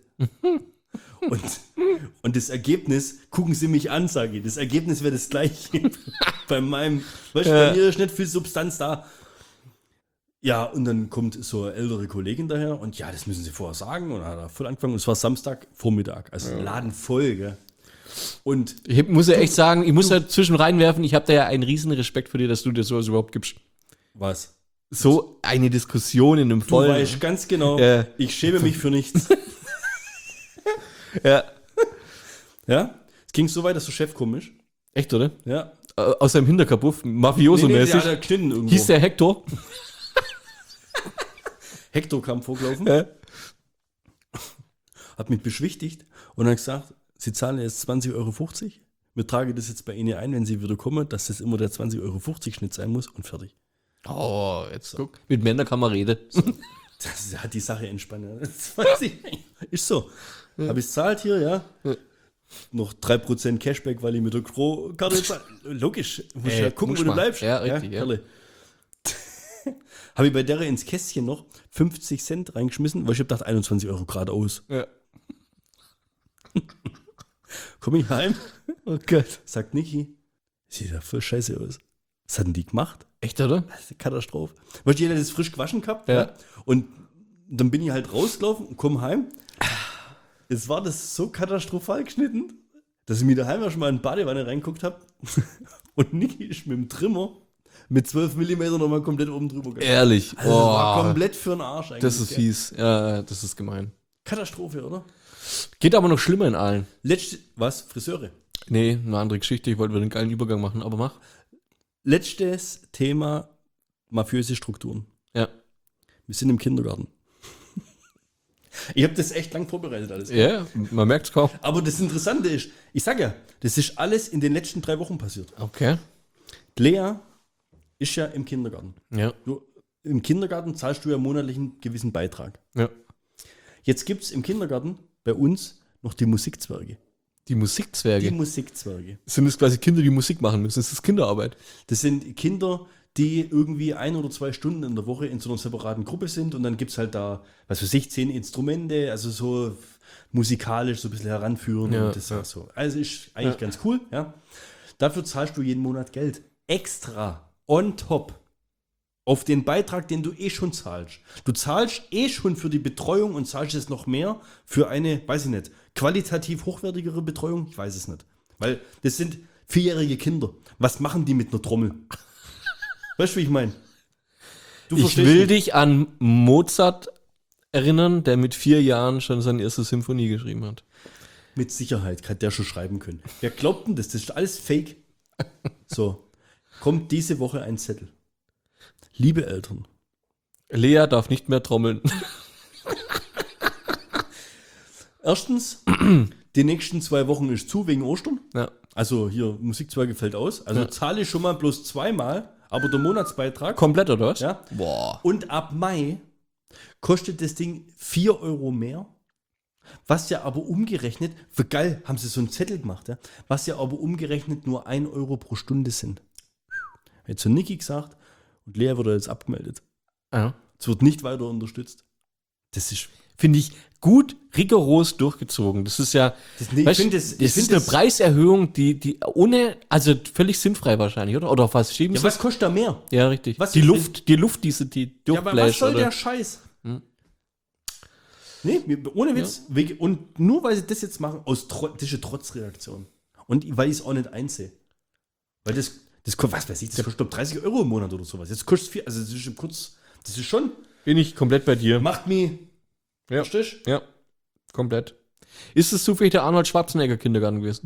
und das Ergebnis, gucken Sie mich an, sage ich, das Ergebnis wäre das gleiche bei meinem, weißt du, bei mir ist nicht viel Substanz da. Ja, und dann kommt so eine ältere Kollegin daher und ja, das müssen Sie vorher sagen. Und dann hat er voll angefangen und es war Samstagvormittag, also Laden voll, gell. Und Ich muss ja echt sagen, ich muss ja zwischen reinwerfen, ich habe da ja einen riesen Respekt vor dir, dass du dir sowas überhaupt gibst. was? So eine Diskussion in einem Du vollen... weißt ganz genau, ich schäme mich für nichts. Ja. Ja? Es ging so weit, dass der Chef komisch. Echt, oder? Ja. Aus seinem Hinterkapuff, Mafioso-mäßig. der hat geschnitten irgendwo. Hieß der Hector? Hector kam vorgelaufen, Ja. hat mich beschwichtigt und hat gesagt, Sie zahlen jetzt 20,50 Euro. Wir tragen das jetzt bei Ihnen ein, wenn Sie wieder kommen, dass das immer der 20,50 Euro Schnitt sein muss und fertig. Oh, jetzt guck. Mit Männern kann man reden. Das hat die Sache entspannt. Ja. Das weiß ich. Ist so. Habe ich zahlt hier, ja. Noch 3% Cashback, weil ich mit der Kro-Karte zahle. Logisch. Musst ja gucken, muss wo du man. bleibst. Ja, richtig, ja. Herrle. Habe ich bei der ins Kästchen noch 50 Cent reingeschmissen, weil ich habe gedacht, 21 Euro geradeaus. Ja. Komm ich heim, Oh Gott. sagt Niki, sieht ja voll scheiße aus. Was hat denn die gemacht? Echt, oder? Das ist eine Katastrophe. Weißt du, jeder hat das frisch gewaschen gehabt. Ja. Ja? Und dann bin ich halt rausgelaufen und komm heim. Jetzt war das so katastrophal geschnitten, dass ich mir daheim schon mal in die Badewanne reingeguckt habe. Und Niki ist mit dem Trimmer mit 12 mm nochmal komplett oben drüber gegangen. Ehrlich. Also das war komplett für den Arsch eigentlich. Das ist gell? fies. Ja, das ist gemein. Katastrophe, oder? Geht aber noch schlimmer in allen. Was? Friseure? Nee, eine andere Geschichte. Ich wollte wieder einen geilen Übergang machen, aber mach. Letztes Thema, mafiöse Strukturen. Ja. Wir sind im Kindergarten. Ich habe das echt lang vorbereitet alles. Ja, man merkt es kaum. Aber das Interessante ist, ich sage ja, das ist alles in den letzten 3 Wochen passiert. Okay. Lea ist ja im Kindergarten. Ja. Im Kindergarten zahlst du ja monatlich einen gewissen Beitrag. Ja. Jetzt gibt es im Kindergarten bei uns noch die Musikzwerge. Die Musikzwerge. Die Musikzwerge. Sind das quasi Kinder, die Musik machen müssen? Das ist Kinderarbeit. Das sind Kinder, die irgendwie 1 oder 2 Stunden in der Woche in so einer separaten Gruppe sind und dann gibt es halt da, was weiß ich, 10 Instrumente, also so musikalisch so ein bisschen heranführen Ja, und das ja. so. Also ist eigentlich ganz cool, ja. Dafür zahlst du jeden Monat Geld. Extra, on top, auf den Beitrag, den du eh schon zahlst. Du zahlst eh schon für die Betreuung und zahlst jetzt noch mehr für eine, weiß ich nicht, qualitativ hochwertigere Betreuung? Ich weiß es nicht. Weil das sind 4-jährige Kinder. Was machen die mit einer Trommel? Weißt du, wie ich meine? Ich will dich an Mozart erinnern, der mit 4 Jahren schon seine erste Symphonie geschrieben hat. Mit Sicherheit hat der schon schreiben können. Wer glaubt denn das? Das ist alles Fake. So, kommt diese Woche ein Zettel. Liebe Eltern, Lea darf nicht mehr trommeln. erstens, die nächsten 2 Wochen ist zu wegen Ostern. Ja. Also hier, Musikzweige fällt aus. Also zahle ich schon mal bloß 2-mal, aber der Monatsbeitrag. Komplett, oder was? Ja. Boah. Und ab Mai kostet das Ding 4 Euro mehr. Was ja aber umgerechnet, für geil, haben sie so einen Zettel gemacht, ja, was ja aber umgerechnet nur 1 Euro pro Stunde sind. Jetzt so Niki gesagt und Lea wurde jetzt abgemeldet. Ja. Es wird nicht weiter unterstützt. Das ist. Finde ich gut, rigoros durchgezogen. Das ist ja, Nee, weißt, ich find das- ich das find ist eine das- Preiserhöhung, die ohne, also völlig sinnfrei wahrscheinlich, oder? Oder auf was schieben Ja, sie? was kostet da mehr? Ja, richtig. Was- die Luft, die Ja, aber was durchbläst, soll oder? der Scheiß? Nee, ohne Witz. Und nur weil sie das jetzt machen, das ist eine Trotzreaktion. Und weil ich es auch nicht einsehe. Weil das kostet, was weiß ich, das kostet glaub, 30 Euro im Monat oder sowas. Jetzt kostet es 4, also das ist kurz, das ist schon, Bin ich komplett bei dir. macht mich, Ja. verstehst du? Ja, komplett. Ist es zufällig der Arnold Schwarzenegger Kindergarten gewesen?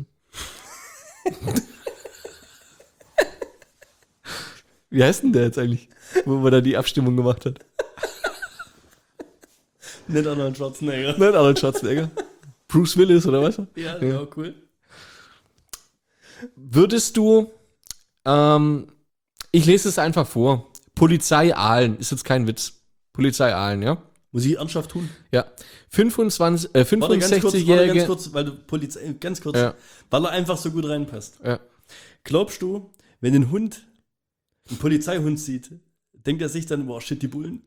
Wie heißt denn der jetzt eigentlich? Wo man da die Abstimmung gemacht hat. Nicht Arnold Schwarzenegger. Nicht Arnold Schwarzenegger. Bruce Willis oder was? Ja, ja, cool. Würdest du, ich lese es einfach vor. Polizei Aalen, ist jetzt kein Witz. Polizei Aalen, ja? Muss ich ernsthaft tun? Ja. Warte, ganz kurz, 65-Jährige. weil du Polizei, ganz kurz, Ja. weil er einfach so gut reinpasst. Ja. Glaubst du, wenn ein Hund einen Polizeihund sieht, denkt er sich dann, boah, shit, die Bullen?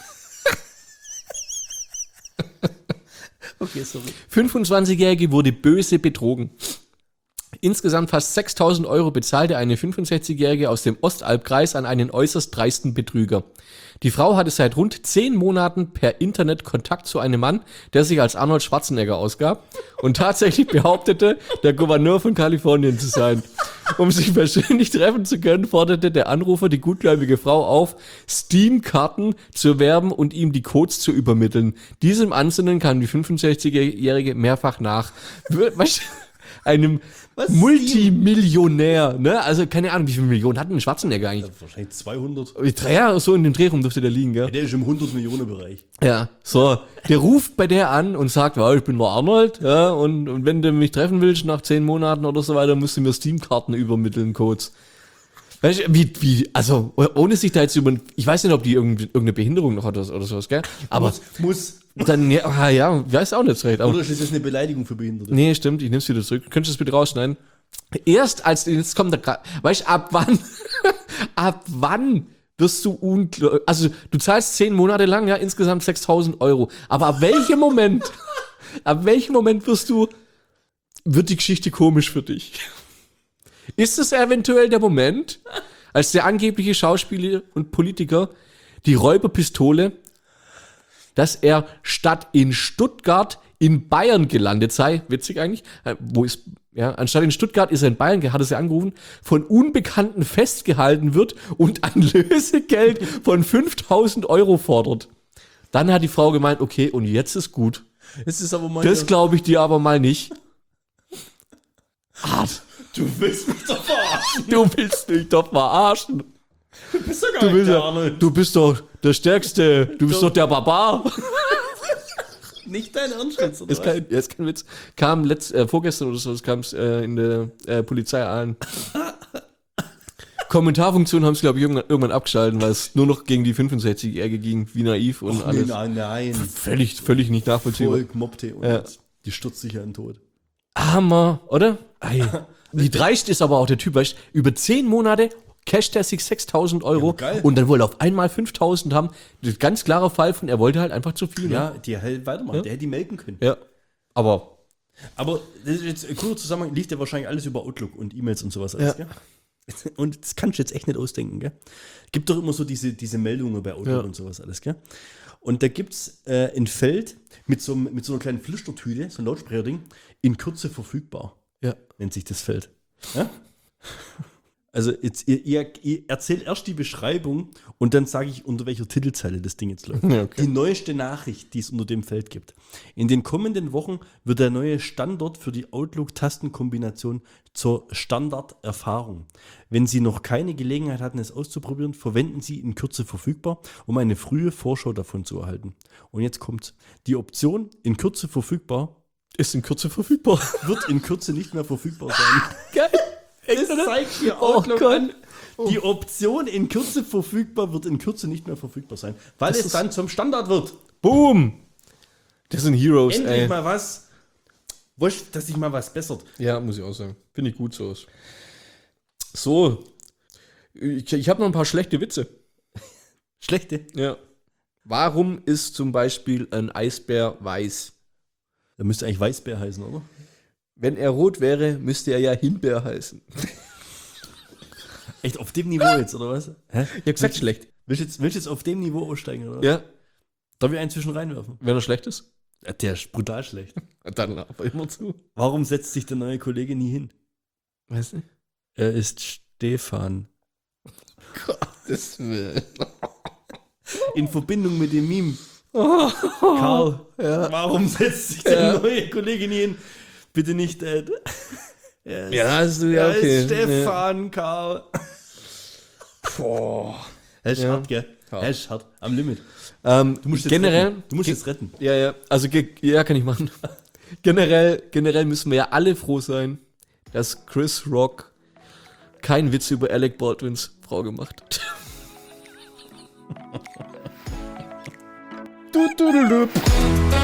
Okay, sorry. 25-Jährige wurde böse betrogen. Insgesamt fast 6.000 Euro bezahlte eine 65-Jährige aus dem Ostalbkreis an einen äußerst dreisten Betrüger. Die Frau hatte seit rund 10 Monaten per Internet Kontakt zu einem Mann, der sich als Arnold Schwarzenegger ausgab und tatsächlich behauptete, der Gouverneur von Kalifornien zu sein. Um sich persönlich treffen zu können, forderte der Anrufer die gutgläubige Frau auf, Steam-Karten zu erwerben und ihm die Codes zu übermitteln. Diesem Ansinnen kam die 65-Jährige mehrfach nach. Weißt du, einem Multimillionär, ne? Also keine Ahnung, wie viele Millionen hat ein Schwarzenegger eigentlich? Wahrscheinlich 200. Ja, so in dem Dreh rum dürfte der liegen, gell? Der ist im 100-Millionen-Bereich. Ja, so. Der ruft bei der an und sagt, ja, ich bin der Arnold, ja, und wenn du mich treffen willst nach 10 Monaten oder so weiter, musst du mir Steam-Karten übermitteln, Codes. Weißt du, also, ohne sich da jetzt ich weiß nicht, ob die irgendeine Behinderung noch hat oder sowas, gell? Aber Muss. dann, ja, weiß auch nicht so recht. Aber, Oder ist das jetzt eine Beleidigung für Behinderte? nee, stimmt, ich nehm's wieder zurück. Könntest du das bitte rausschneiden? Jetzt kommt der, weißt du, ab wann wirst du also du zahlst 10 Monate lang, ja, insgesamt 6.000 Euro. Aber ab welchem Moment wird die Geschichte komisch für dich? Ist es eventuell der Moment, als der angebliche Schauspieler und Politiker die Räuberpistole, dass er statt in Stuttgart in Bayern gelandet sei, witzig eigentlich, anstatt in Stuttgart ist er in Bayern, hat er sie angerufen, von Unbekannten festgehalten wird und ein Lösegeld von 5.000 Euro fordert. Dann hat die Frau gemeint, okay, und jetzt ist gut. Es ist aber mal Das glaube ich dir aber mal nicht. Hart. Du willst mich doch verarschen. Du willst mich doch verarschen. Du bist doch gar nicht der Arnold. Du bist doch der Stärkste. Du bist doch der Barbar. Nicht dein Ernst jetzt, oder? Ist kein Witz. Kam vorgestern oder so, es kam in der Polizei an. Kommentarfunktion haben sie, glaube ich, irgendwann abgeschaltet, weil es nur noch gegen die 65-Jährige ging, wie naiv und alles. Nein. Völlig nicht nachvollziehbar. Voll mobbte und Ja. die stürzt sich ja in den Tod. Hammer, oder? Ei. Wie dreist ist aber auch der Typ, weißt du, über 10 Monate casht er sich 6.000 Euro Ja, geil. und dann wollte er auf einmal 5.000 haben. Das ist ein ganz klarer Fall von, er wollte halt einfach zu viel. Ja, Ne? die hält weitermachen. Ja. Der hätte die melken können. Ja. Aber, Aber das ist jetzt ein cooler Zusammenhang, liegt ja wahrscheinlich alles über Outlook und E-Mails und sowas alles, Ja. gell? Und das kannst du jetzt echt nicht ausdenken, gell? Gibt doch immer so diese Meldungen bei Outlook Ja. und sowas alles, gell? Und da gibt's ein Feld mit so einer kleinen Flüstertüte, so ein Lautsprecherding, in Kürze verfügbar, ja. nennt sich das Feld. Ja? Also jetzt, ihr erzählt erst die Beschreibung und dann sage ich, unter welcher Titelzeile das Ding jetzt läuft. Ja, okay. Die neueste Nachricht, die es unter dem Feld gibt. In den kommenden Wochen wird der neue Standard für die Outlook-Tastenkombination zur Standarderfahrung. Wenn Sie noch keine Gelegenheit hatten, es auszuprobieren, verwenden Sie in Kürze verfügbar, um eine frühe Vorschau davon zu erhalten. Und jetzt kommt's. Die Option in Kürze verfügbar Ist in Kürze verfügbar. wird in Kürze nicht mehr verfügbar sein. Geil. Das zeigt dir Oh Outlook Gott. an. Die Option in Kürze verfügbar wird in Kürze nicht mehr verfügbar sein, weil Das es ist- dann zum Standard wird. Boom. Das sind Heroes, Endlich ey. mal was, dass sich mal was bessert. Ja, muss ich auch sagen. Finde ich gut so. So. Ich habe noch ein paar schlechte Witze. Schlechte. Ja. Warum ist zum Beispiel ein Eisbär weiß? Da müsste eigentlich Weißbär heißen, oder? Wenn er rot wäre, müsste er ja Himbeer heißen. Echt auf dem Niveau jetzt, oder was? Hä? Ich hab gesagt, schlecht. Willst du jetzt auf dem Niveau aussteigen, oder was? Ja, Darf ich einen zwischen reinwerfen? wenn er schlecht ist, Ja, der ist brutal schlecht. dann aber immer zu. Warum setzt sich der neue Kollege nie hin? Weißt du? Er ist Stefan. Das will. In Verbindung mit dem Meme Karl, Ja. warum setzt sich der neue Kollege nie hin? Bitte nicht Ed. Ja, ist Stefan, Karl. Boah. Er ist Ja. hart, gell? Ja. Er ist hart. Am Limit. Du musst jetzt generell, retten. Du musst jetzt retten. Ja, also ja, kann ich machen. Generell müssen wir ja alle froh sein, dass Chris Rock keinen Witz über Alec Baldwins Frau gemacht hat. Du.